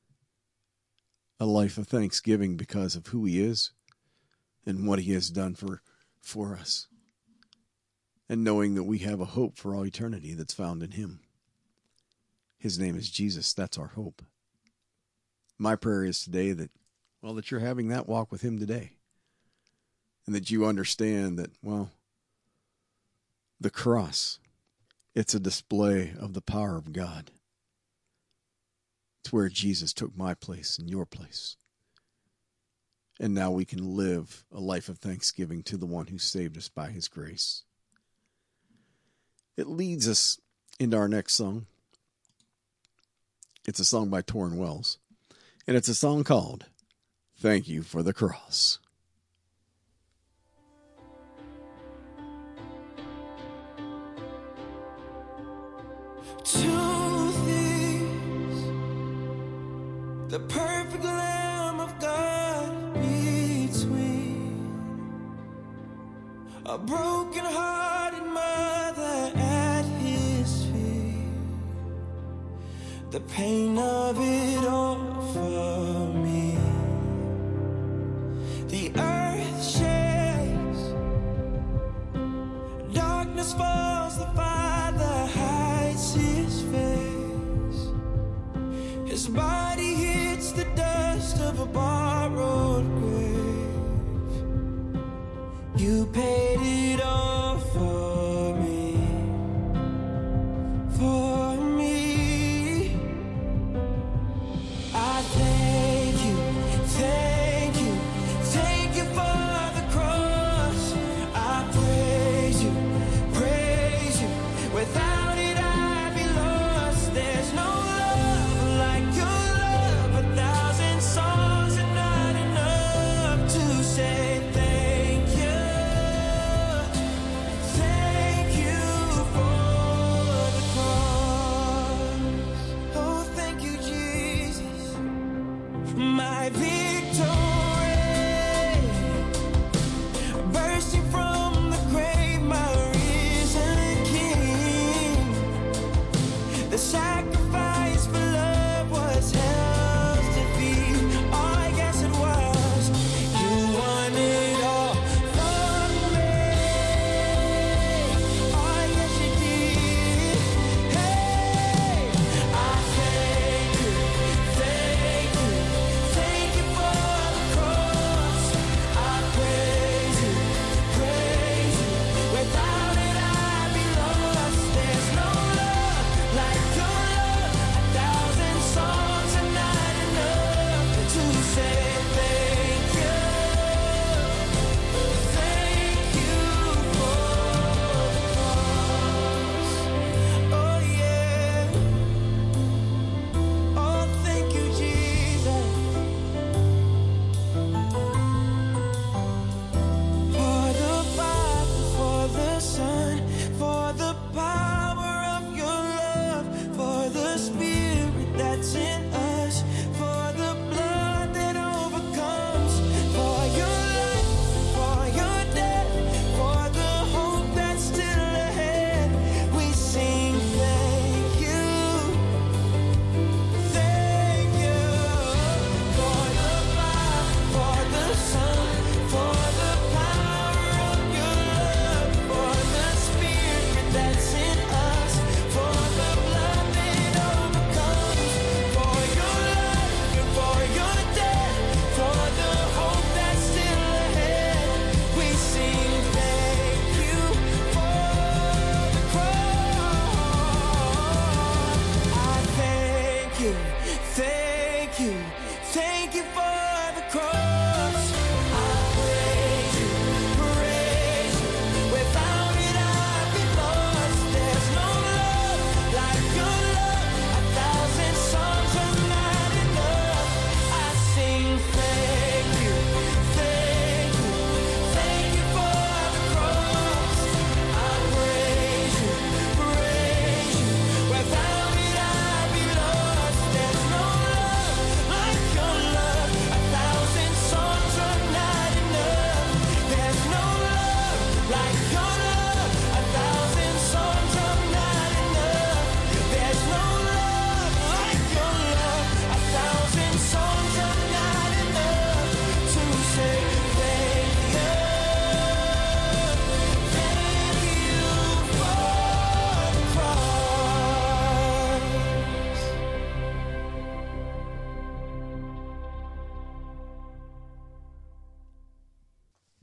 A: A life of thanksgiving because of who he is and what he has done for us. And knowing that we have a hope for all eternity that's found in him. His name is Jesus. That's our hope. My prayer is today that, well, that you're having that walk with him today. And that you understand that, well, the cross, it's a display of the power of God. It's where Jesus took my place and your place. And now we can live a life of thanksgiving to the one who saved us by his grace. It leads us into our next song. It's a song by Torrin Wells. And it's a song called Thank You for the Cross.
B: Two thieves, the perfect Lamb of God between a broken-hearted mother at his feet. The pain of it all for me. The earth shakes, darkness falls, the Father hides his face. His body hits the dust of a borrowed grave. You paid it all for me, for me. I thank you, thank you, thank you for the cross. I praise you, without it I'd be lost. There's no love like your love. 1,000 songs are not enough to say thank you.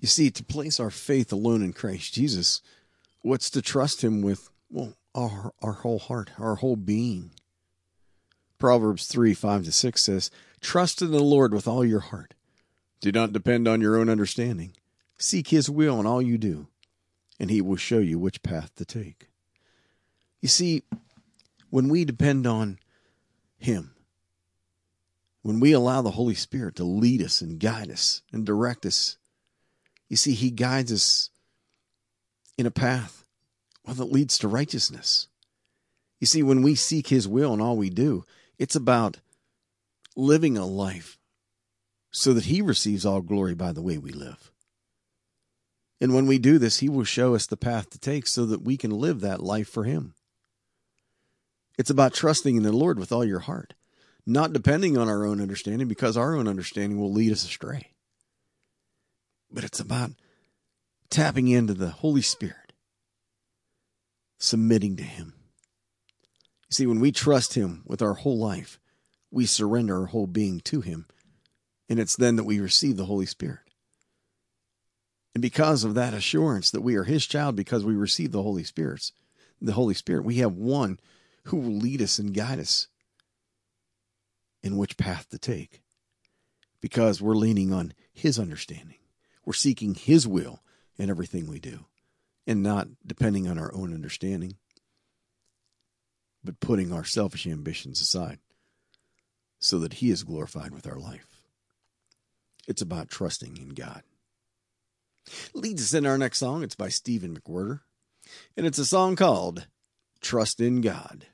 A: You see, to place our faith alone in Christ Jesus, what's to trust him with, well, our whole heart, our whole being. Proverbs 3:5-6 says, "Trust in the Lord with all your heart. Do not depend on your own understanding. Seek his will in all you do, and he will show you which path to take." You see, when we depend on him, when we allow the Holy Spirit to lead us and guide us and direct us, you see, he guides us in a path that leads to righteousness. You see, when we seek his will in all we do, it's about living a life so that he receives all glory by the way we live. And when we do this, he will show us the path to take so that we can live that life for him. It's about trusting in the Lord with all your heart, not depending on our own understanding, because our own understanding will lead us astray. But it's about tapping into the Holy Spirit, submitting to him. You see, when we trust him with our whole life, we surrender our whole being to him, and it's then that we receive the Holy Spirit. And because of that assurance that we are his child, because we receive the Holy Spirit, we have one who will lead us and guide us in which path to take, because we're leaning on his understanding. We're seeking his will in everything we do, and not depending on our own understanding, but putting our selfish ambitions aside so that he is glorified with our life. It's about trusting in God. Leads us in our next song. It's by Stephen McWhirter, and it's a song called Trust in God.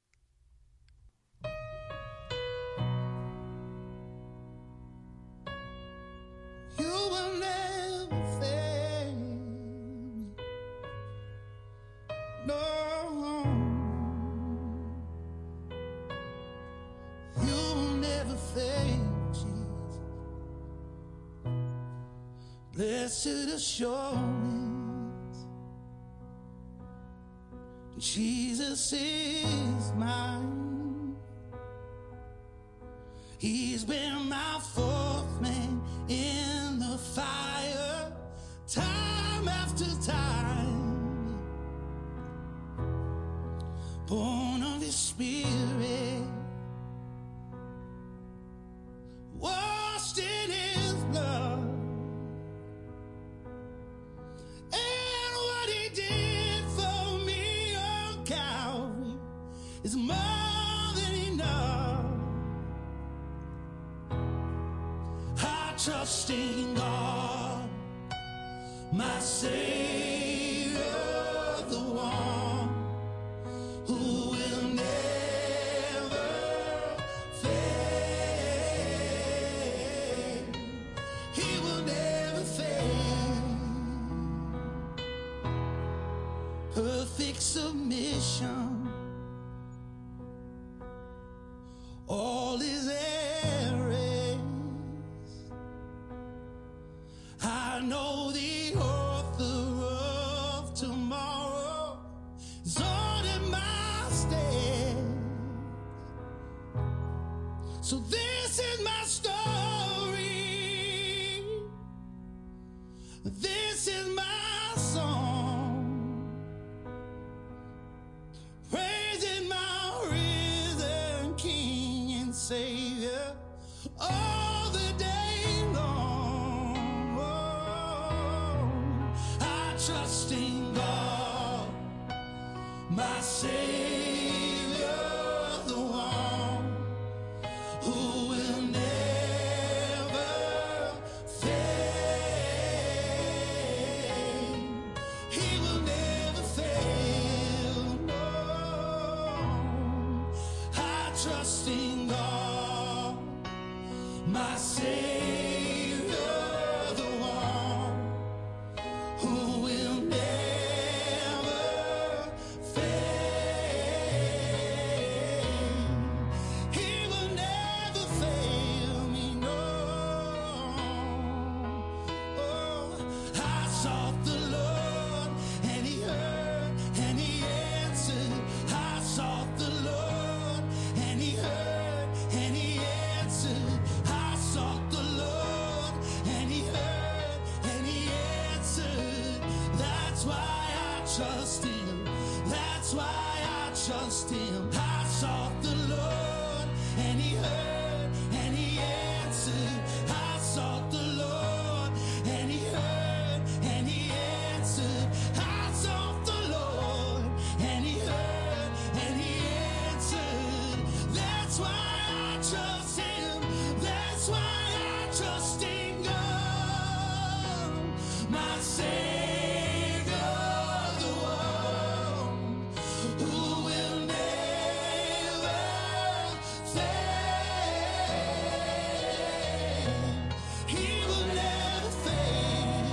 B: You will never fail. No, you will never fail, Jesus. Blessed assurance, Jesus is mine. He's been my fourth man in the fire, time after time. Born of his Spirit, washed in his blood. And what he did for me on Calvary is more than enough. I trust in God, my Savior, the one who will never fail. He will never fail. Perfect submission, all is errors. I know the author of tomorrow is ordering my steps. So this is my story. This is my song. Praising my risen King and Savior all the day long. I trust in God, my Savior, the one who will never fail. He will never fail. No. I trust in God, my Savior, the one who will never fail. He will never fail me, no. Oh, I sought the Lord, and he heard, and he answered. I sought the Lord, and he heard, and he answered. I sought the Lord, and he heard, and he trust him. That's why I trust him. I sought the Lord and he heard and he answered. I sought the Lord and he heard and he answered. I sought the Lord and he heard and he answered. That's why I trust him. That's why I trust in God, my Savior, the one who will never fail. He will never fail.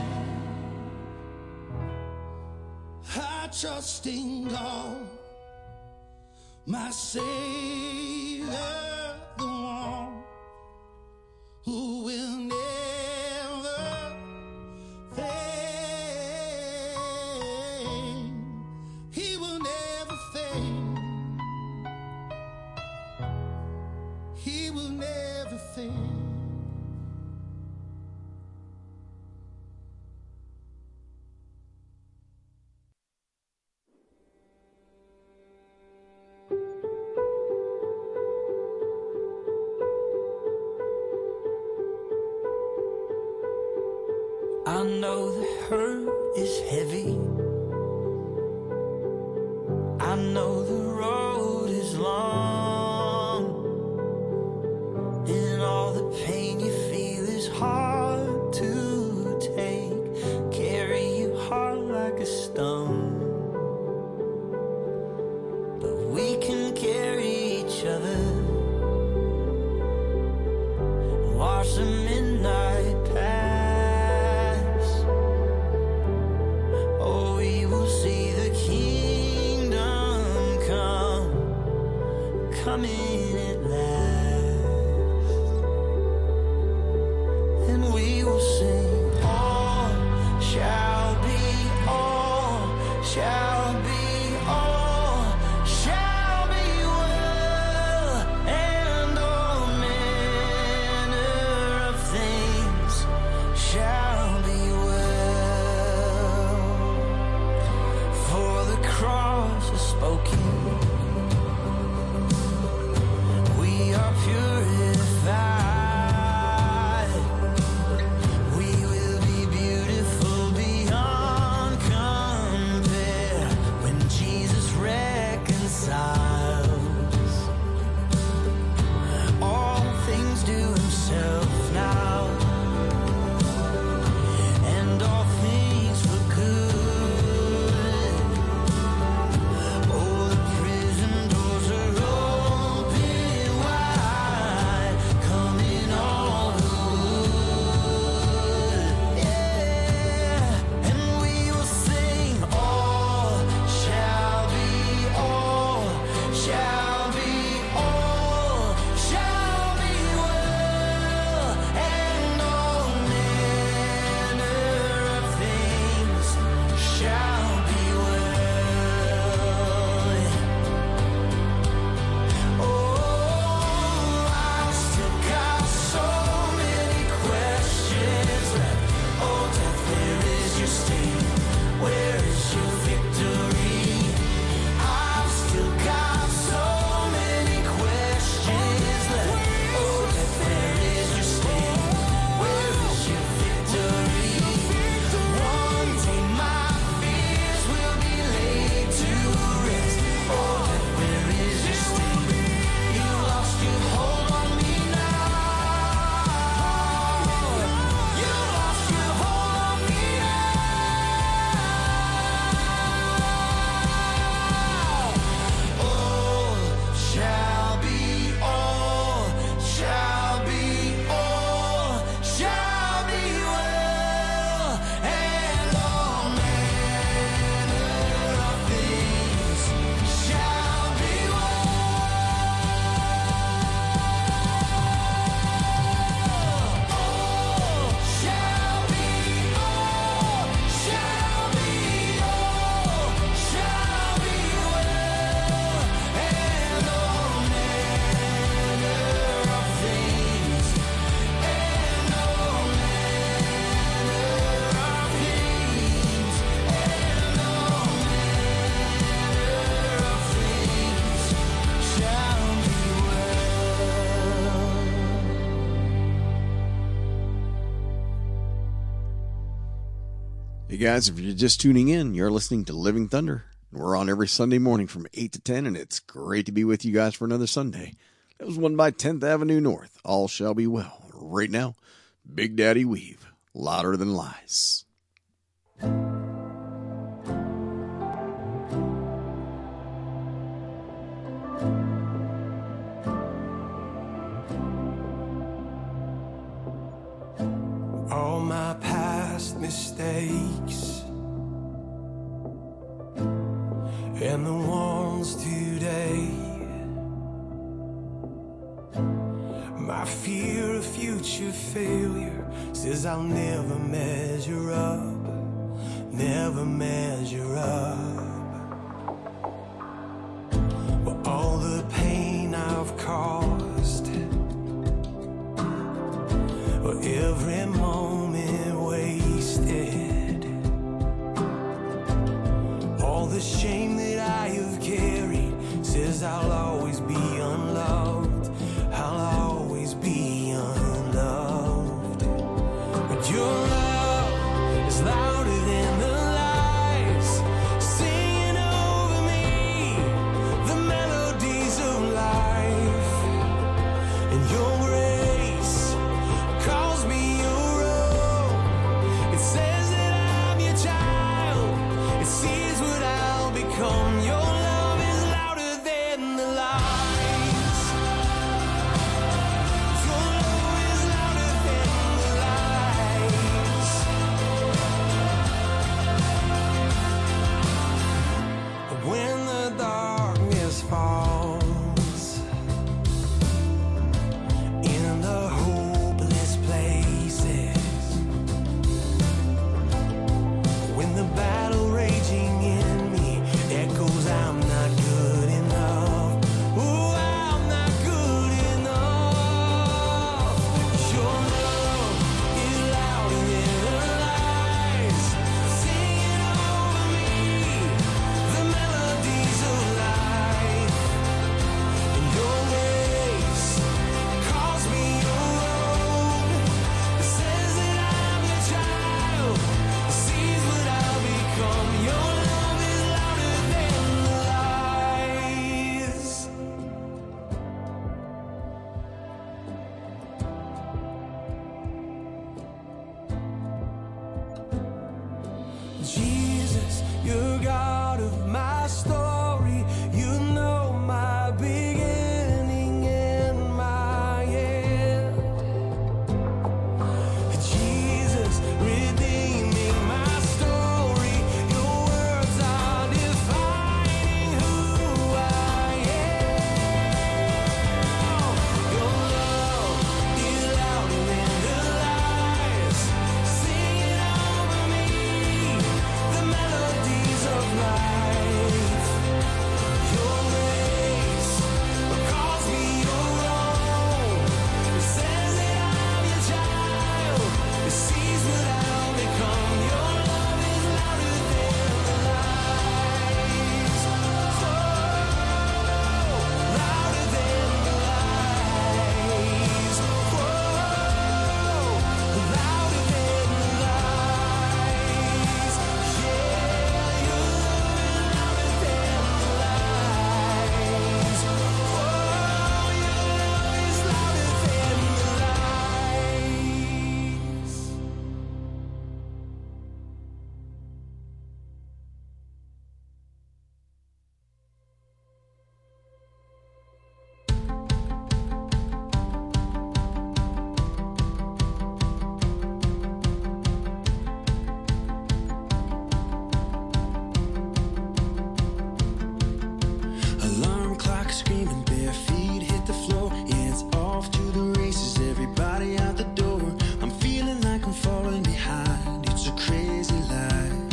B: I trust in God, my Savior, the one who will never fail. He will never fail. He will never fail.
C: I know the hurt is heavy. I know the road is long, and all the pain you feel is hard to take. Carry you hard like a stone, but we can carry each other. Watch the midnight pass. Oh, we will see the kingdom come.
A: Hey guys, if you're just tuning in, you're listening to Living Thunder. We're on every Sunday morning from 8 to 10, and it's great to be with you guys for another Sunday. That was one by 10th Avenue North. All shall be well. Right now, Big Daddy Weave, Louder Than Lies.
B: All my past mistakes and the ones today, my fear of future failure says I'll never measure up, never measure up. Well, all the pain I've caused, well, every moment wasted, all the shame that I have carried says I'll always be unloved, I'll always be unloved. But your love is louder than the lies, singing over me the melodies of life, and your grace calls me your own. It says that I'm your child, it sees what I'll become. Your love is louder than the lies. Your love is louder than the lies. When the darkness falls in the hopeless places, when the battle raging in me echoes, I'm not good enough, oh, I'm not good enough. Your love is louder than the lies, singing over me the melodies of life, and your grace calls me your own. It says that I'm your child, it sees what I'll become. Your love is louder than the lies. Jesus, you're God of my story. You know my beginning and my end. Jesus, redeeming my story. Your words are defining who I am. Your love is louder than the lies, singing over me the melodies of life. Your grace calls me your own. It says that I'm your child, it sees what I'll become. Your love is louder than the lies. Oh, louder than the lies. Oh, louder than the lies. Yeah, your love is louder than the lies. Oh, your love is louder than the lies. Alarm clock screaming, bare feet hit the floor. Yeah, it's off to the races, everybody out the door. I'm feeling like I'm falling behind, it's a crazy life.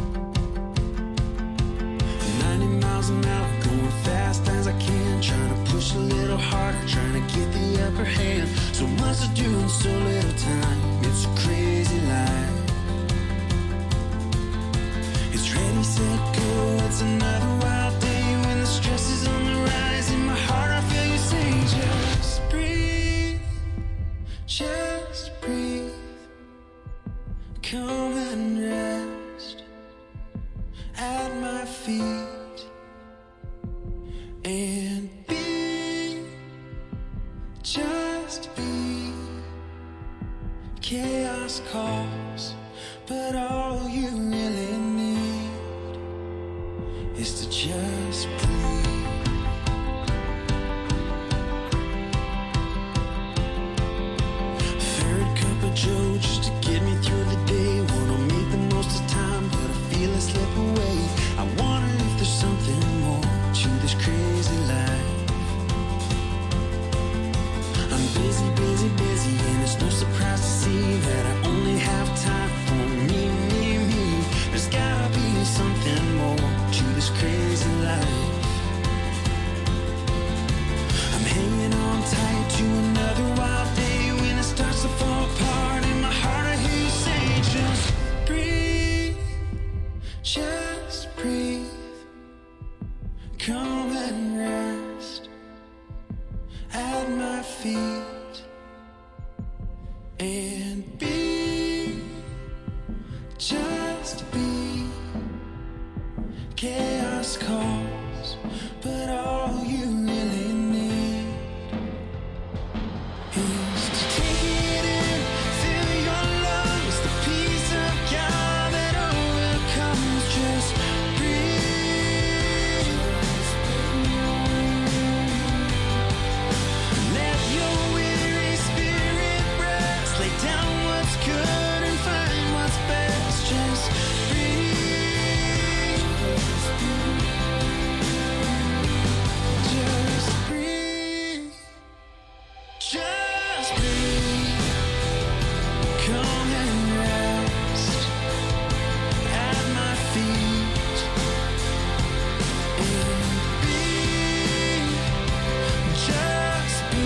B: 90 miles an hour, going fast as I can, trying to push a little harder, trying to get the upper hand. So much to do in so little time, it's a crazy life. It's ready, set, go, it's another wild day when the stress is on the rise. In my heart I feel you say, just breathe, come and rest. at my feet and be, just be. Chaos calls, but all you really need is to just breathe. Third cup of Joe just to get me through the day. Wanna make the most of time, but I feel it slip away. I wonder if there's something more to this crazy life. I'm busy, busy, busy, and it's no surprise to see that I only have time for me, me, me. There's gotta be something more to this crazy life. I'm hanging on tight to another wild day when it starts to fall apart in my heart. I hear you say, just breathe, just breathe. Come and rest at my feet and be, just be. Chaos calls, but all you really need is to take it in, fill your lungs, the peace of God that overcomes. Just breathe. Let your weary spirit rest. Lay down what's good and find what's best. Just breathe. Just breathe. Just breathe. Come and rest at my feet and be, just be.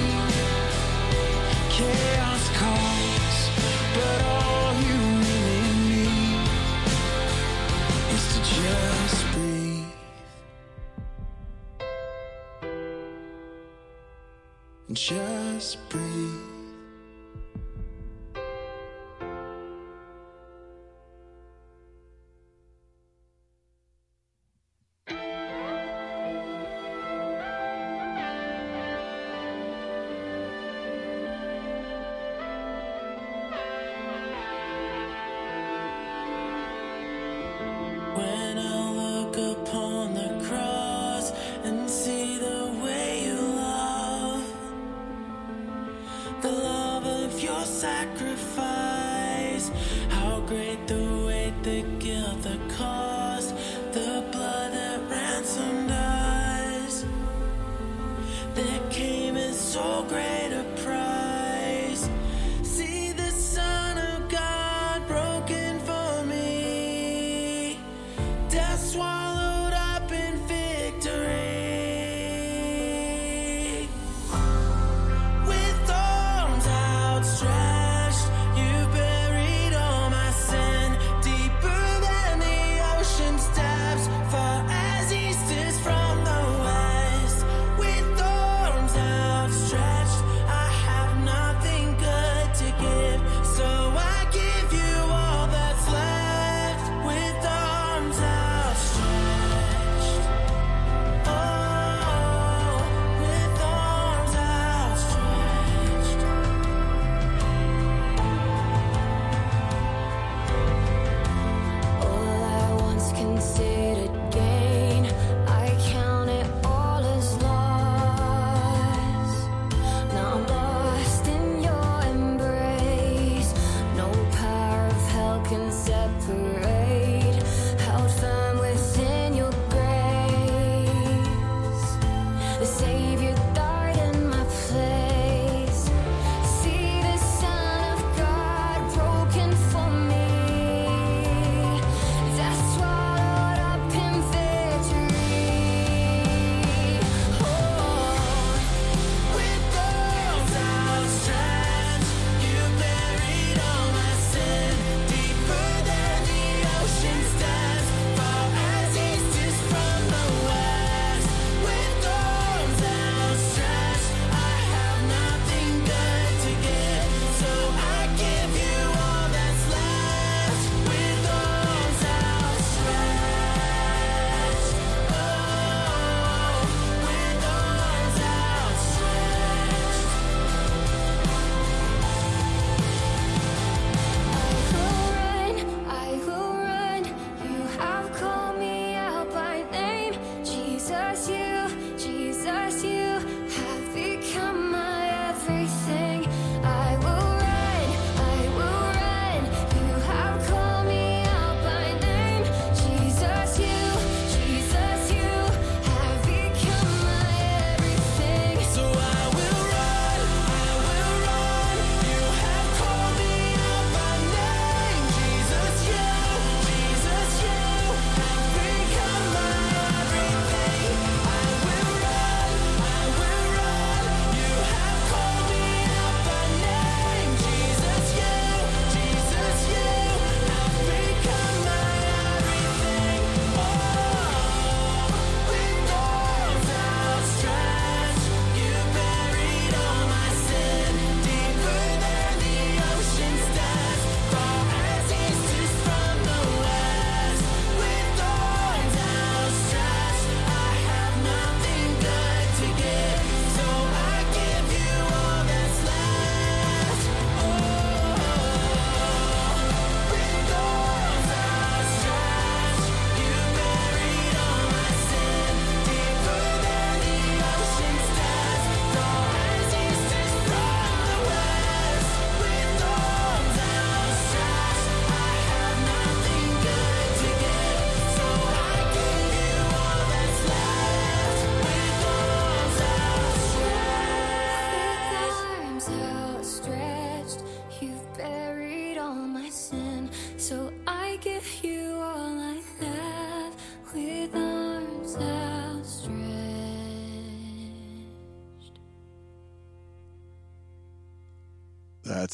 B: Chaos calls, but all you really need is to just breathe. Just breathe. When I look upon the cross and see the way you love, the love of your sacrifice, how great the weight, the guilt, the cost, the blood that ransomed us. There came at so great a price. See the Son of God broken for me, death swallowed up in victory. With arms outstretched, you buried all my sin.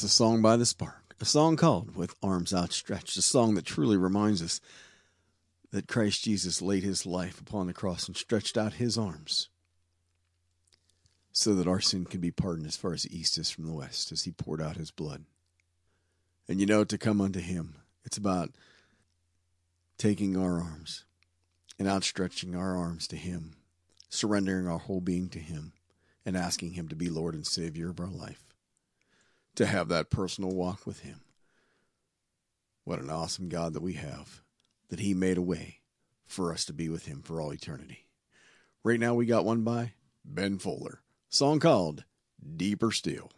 A: That's a song by The Spark, a song called With Arms Outstretched, a song that truly reminds us that Christ Jesus laid his life upon the cross and stretched out his arms so that our sin could be pardoned as far as the east is from the west, as he poured out his blood. And you know, to come unto him, it's about taking our arms and outstretching our arms to him, surrendering our whole being to him, and asking him to be Lord and Savior of our life, to have that personal walk with him. What an awesome God that we have, that he made a way for us to be with him for all eternity. Right now we got one by Ben Fuller, song called Deeper Still.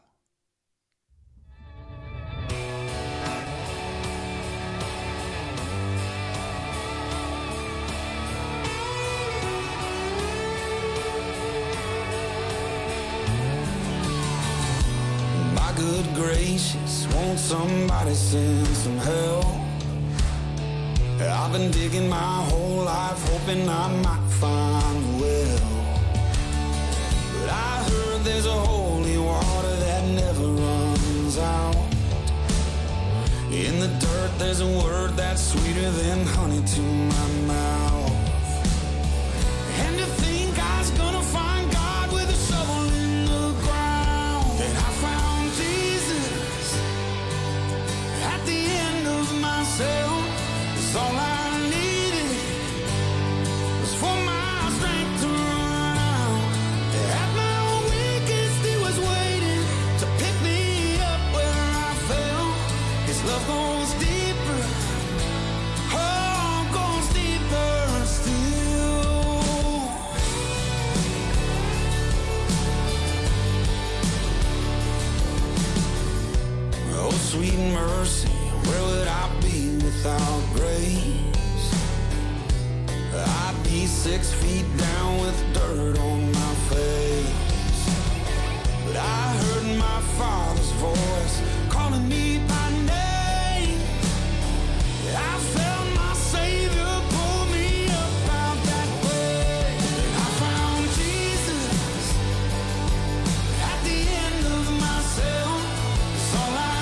D: Good gracious, won't somebody send some help? I've been digging my whole life, hoping I might find a well. But I heard there's a holy water that never runs out. In the dirt there's a word that's sweeter than honey to my mouth. And to think I was gonna find God with a shovel in the ground, and I found at the end of myself. It's all I needed was for my strength to run out. At my weakest, he was waiting to pick me up where I fell. His love goes deeper, oh, goes deeper still. Oh, sweet mercy, where would I be without grace? I'd be 6 feet down with dirt on my face. But I heard my Father's voice calling me by name. I felt my Savior pull me up out that way. And I found Jesus at the end of myself. It's all I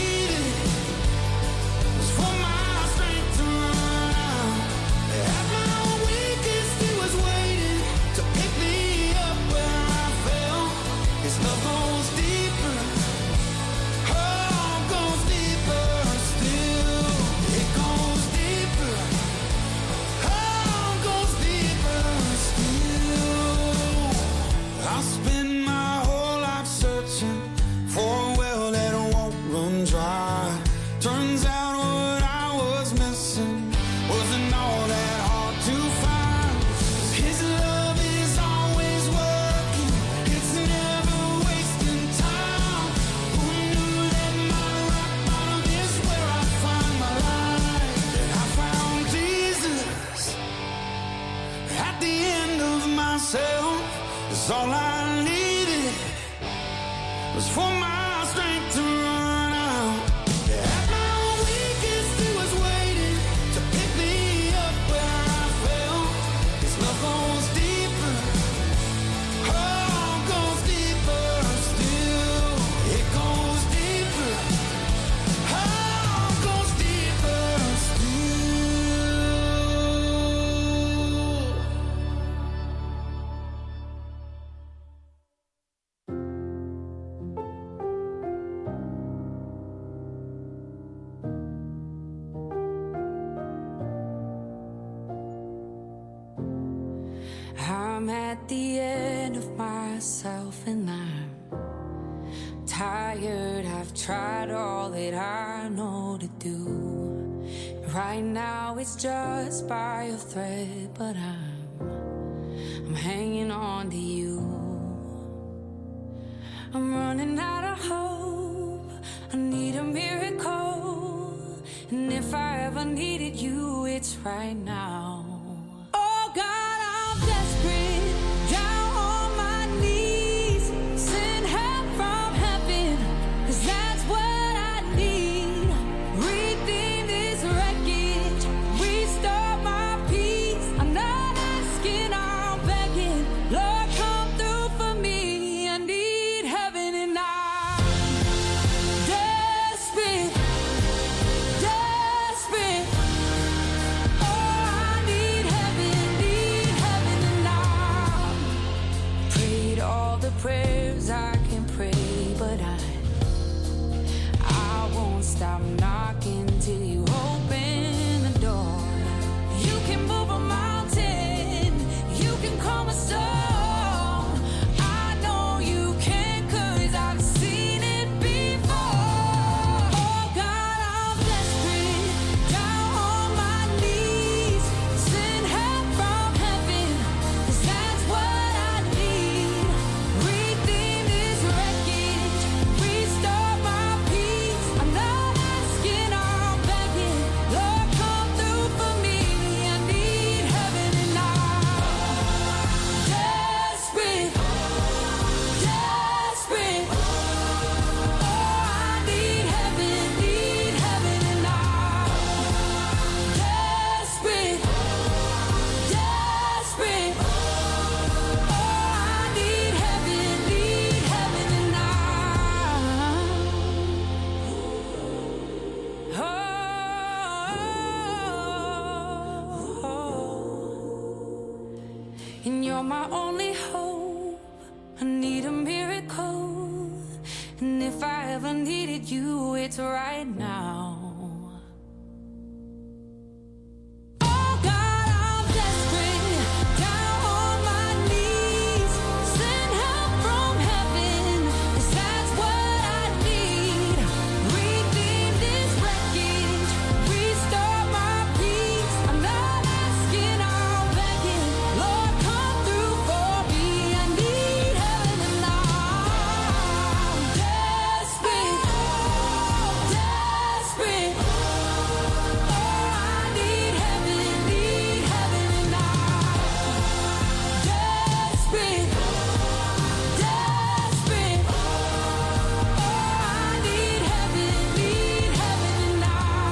D: all I needed was for my strength to run out. At my weakest, he was waiting to pick me up where I fell. His love goes deeper, oh, goes deeper still. It goes deeper, oh, goes deeper
E: I'm at the end of myself and I'm tired. I've tried all that I know to do. Right now it's just by a thread, but I'm hanging on to you. I'm running out of hope. I need a miracle, and if I ever needed you, it's right now. Oh God, I'm desperate, down on my knees. Send help from heaven, 'cause that's what I need. Redeem this wreckage, restore my peace. I'm not asking, I'm begging. Lord, come through for me. I need heaven and I'm desperate. and you're my only hope. I need a miracle, and if I ever needed you, it's right now. Oh God, I'm desperate, down on my knees. Send help from heaven, 'cause that's what I need. Redeem this wreckage, restore my peace. I'm not asking, I'm begging. Lord, come through for me. I need heaven and I'm desperate, desperate. Oh, I need heaven and I'm desperate, desperate. Oh, I need heaven and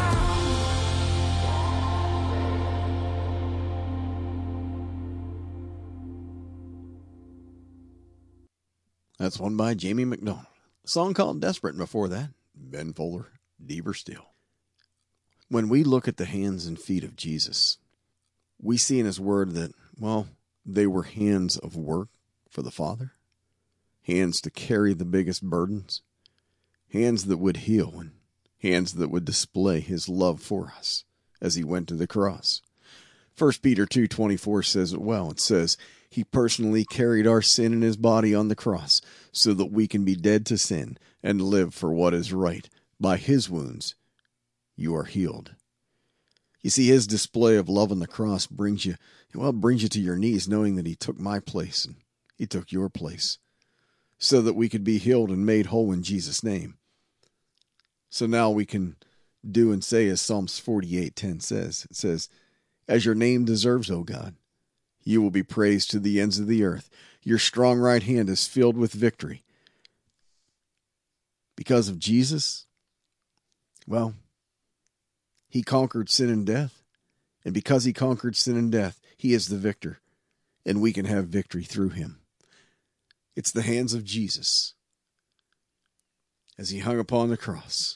A: That's one by Jamie McDonald. A song called Desperate, and before that, Ben Fuller, Deeper Still. When we look at the hands and feet of Jesus, we see in his word that, well, they were hands of work for the Father, hands to carry the biggest burdens, hands that would heal, and hands that would display his love for us as he went to the cross. 1 Peter 2:24 says it well. It says, he personally carried our sin in his body on the cross so that we can be dead to sin and live for what is right. By his wounds, you are healed. You see, his display of love on the cross brings you to your knees, knowing that he took my place and he took your place so that we could be healed and made whole in Jesus' name. So now we can do and say as Psalms 48:10 says. It says, as your name deserves, O God, you will be praised to the ends of the earth. Your strong right hand is filled with victory. Because of Jesus, well, he conquered sin and death. And because he conquered sin and death, he is the victor. And we can have victory through him. It's the hands of Jesus as he hung upon the cross,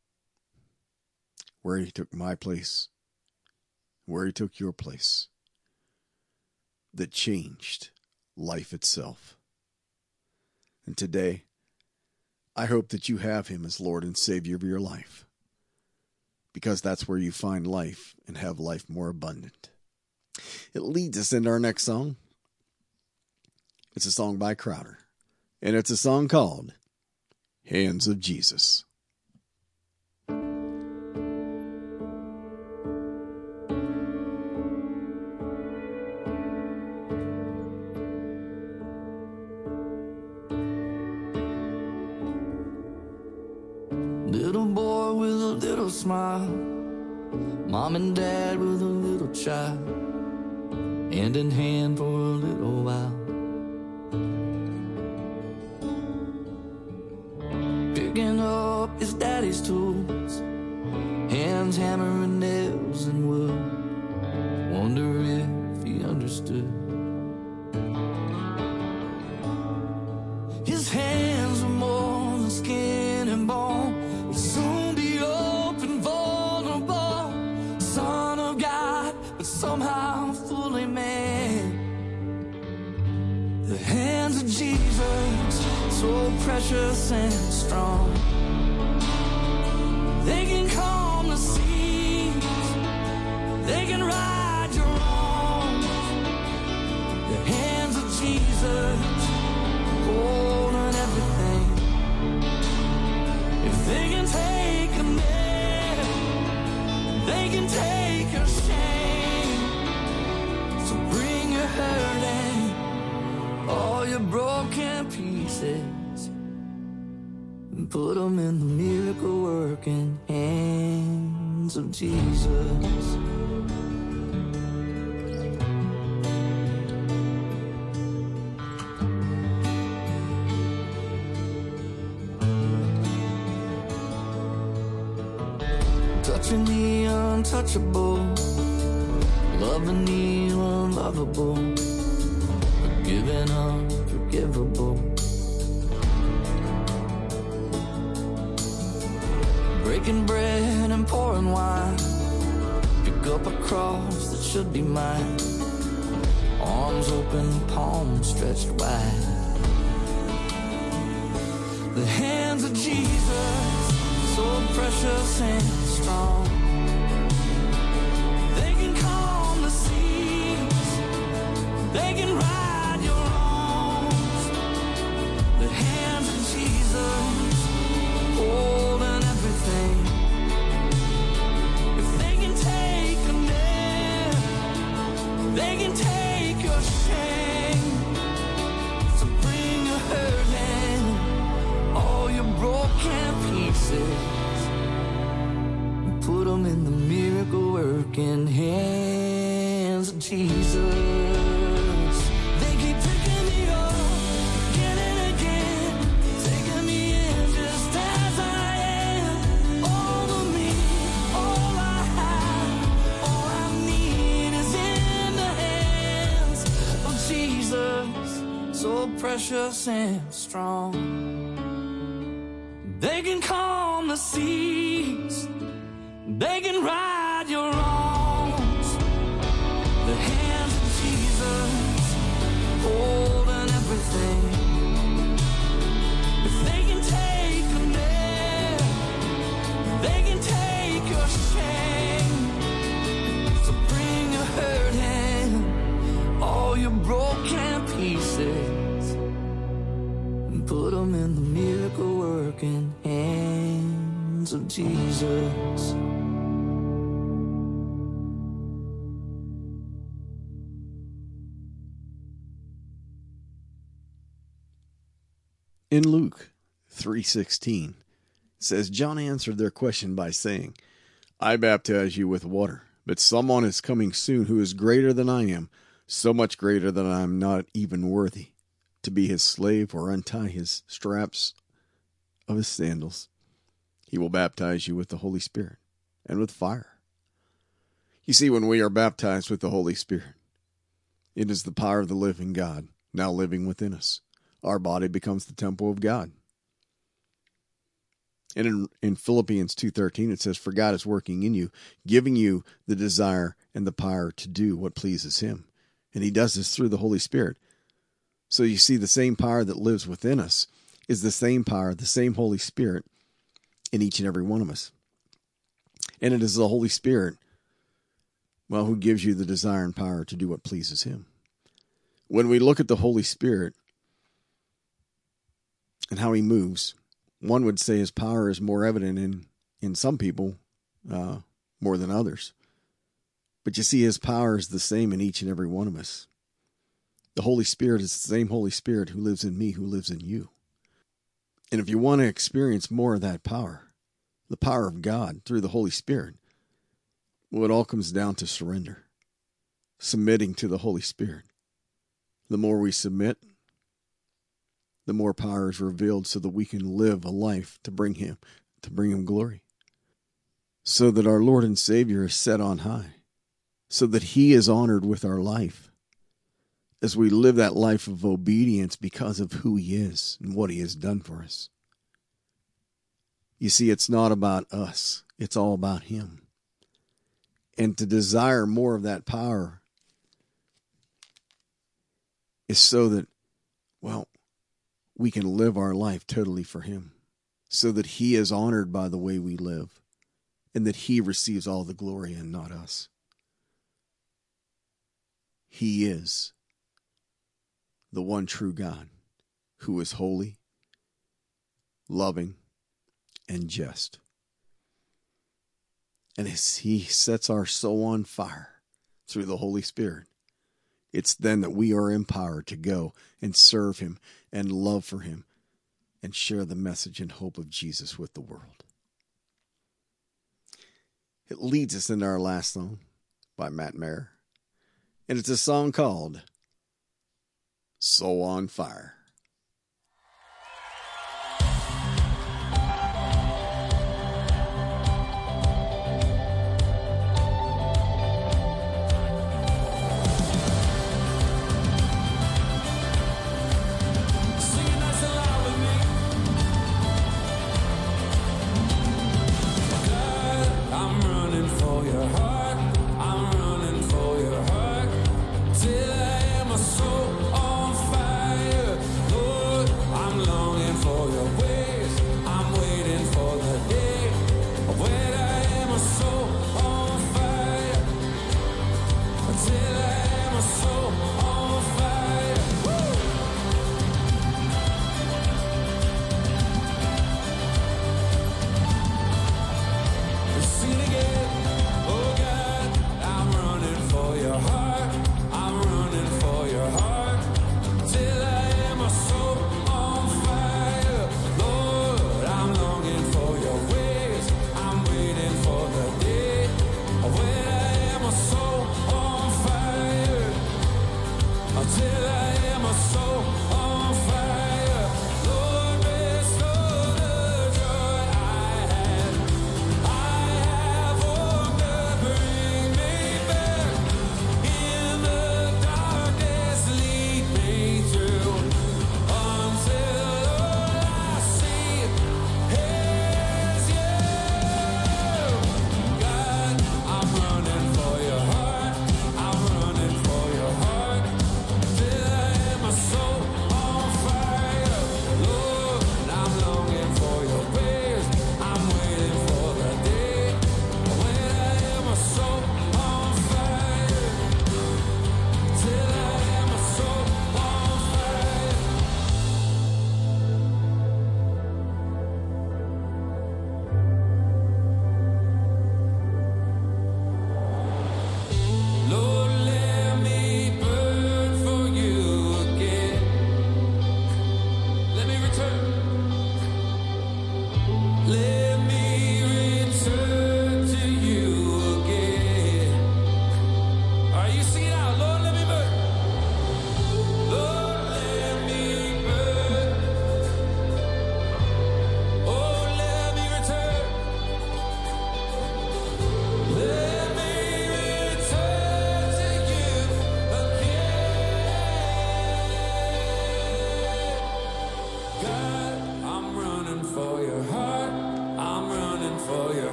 A: where he took my place, where he took your place, that changed life itself. And today, I hope that you have him as Lord and Savior of your life, because that's where you find life and have life more abundant. It leads us into our next song. It's a song by Crowder, and it's a song called Hands of Jesus.
F: Little boy with a little smile, mom and dad with a little child, hand in hand for a little while. Picking up his daddy's tools, hands hammering nails and wood. Wonder if he understood. His hands were more than skin and bone, will soon be open, vulnerable. Son of God, but somehow fully man. The hands of Jesus, so precious and strong. They can calm the seas, they can right your wrongs. The hands of Jesus, holding everything. If they can take a man, they can take your shame. So bring your hurt and all your broken pieces and put them in the miracle working hands of Jesus. Touching the untouchable, loving the unlovable, forgiving unforgivable, breaking bread and pouring wine, pick up a cross that should be mine, arms open, palms stretched wide. The hands of Jesus, so precious and strong. They can calm the seas, they can ride your wrongs. The hands of Jesus, holding everything. If they can take a nail, they can take your shame. So bring your hurt and all your broken pieces and put them in the miracle working hands of Jesus. They keep picking me up again and again, taking me in just as I am. All of me, all I have, all I need is in the hands of Jesus, so precious and strong. They can calm the seas, they can right your wrongs. The hands of Jesus, holding everything. If they can take a nail, they can take your shame. So bring your hurt hand, all your broken pieces, and put them in the miracle working hands of Jesus.
A: In Luke 3:16, it says, John answered their question by saying, I baptize you with water, but someone is coming soon who is greater than I am, so much greater that I am not even worthy to be his slave or untie his straps of his sandals. He will baptize you with the Holy Spirit and with fire. You see, when we are baptized with the Holy Spirit, it is the power of the living God now living within us. Our body becomes the temple of God. And in Philippians 2:13, it says, for God is working in you, giving you the desire and the power to do what pleases him. And he does this through the Holy Spirit. So you see, the same power that lives within us is the same power, the same Holy Spirit in each and every one of us. And it is the Holy Spirit, well, who gives you the desire and power to do what pleases him. When we look at the Holy Spirit and how he moves, one would say his power is more evident in some people more than others. But you see, his power is the same in each and every one of us. The Holy Spirit is the same Holy Spirit who lives in me, who lives in you. And if you want to experience more of that power, the power of God through the Holy Spirit, well, it all comes down to surrender, submitting to the Holy Spirit. The more we submit, the more power is revealed so that we can live a life to bring him glory. So that our Lord and Savior is set on high. So that he is honored with our life. As we live that life of obedience because of who he is and what he has done for us. You see, it's not about us. It's all about him. And to desire more of that power is so that, well, we can live our life totally for him. So that he is honored by the way we live. And that he receives all the glory and not us. He is the one true God who is holy, loving, and just. And as he sets our soul on fire through the Holy Spirit, it's then that we are empowered to go and serve him and love for him and share the message and hope of Jesus with the world. It leads us into our last song by Matt Maher. And it's a song called Soul on Fire.
D: I'm running for your heart. I'm running for your heart till I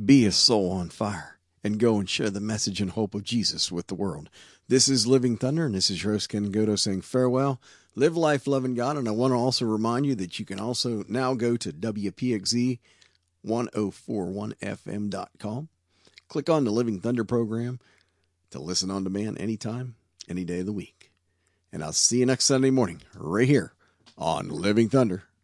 A: be a soul on fire, and go and share the message and hope of Jesus with the world. This is Living Thunder, and this is your host, Ken Godo, saying farewell. Live life loving God, and I want to also remind you that you can also now go to WPXZ1041FM.com. Click on the Living Thunder program to listen on demand anytime, any day of the week. And I'll see you next Sunday morning right here on Living Thunder.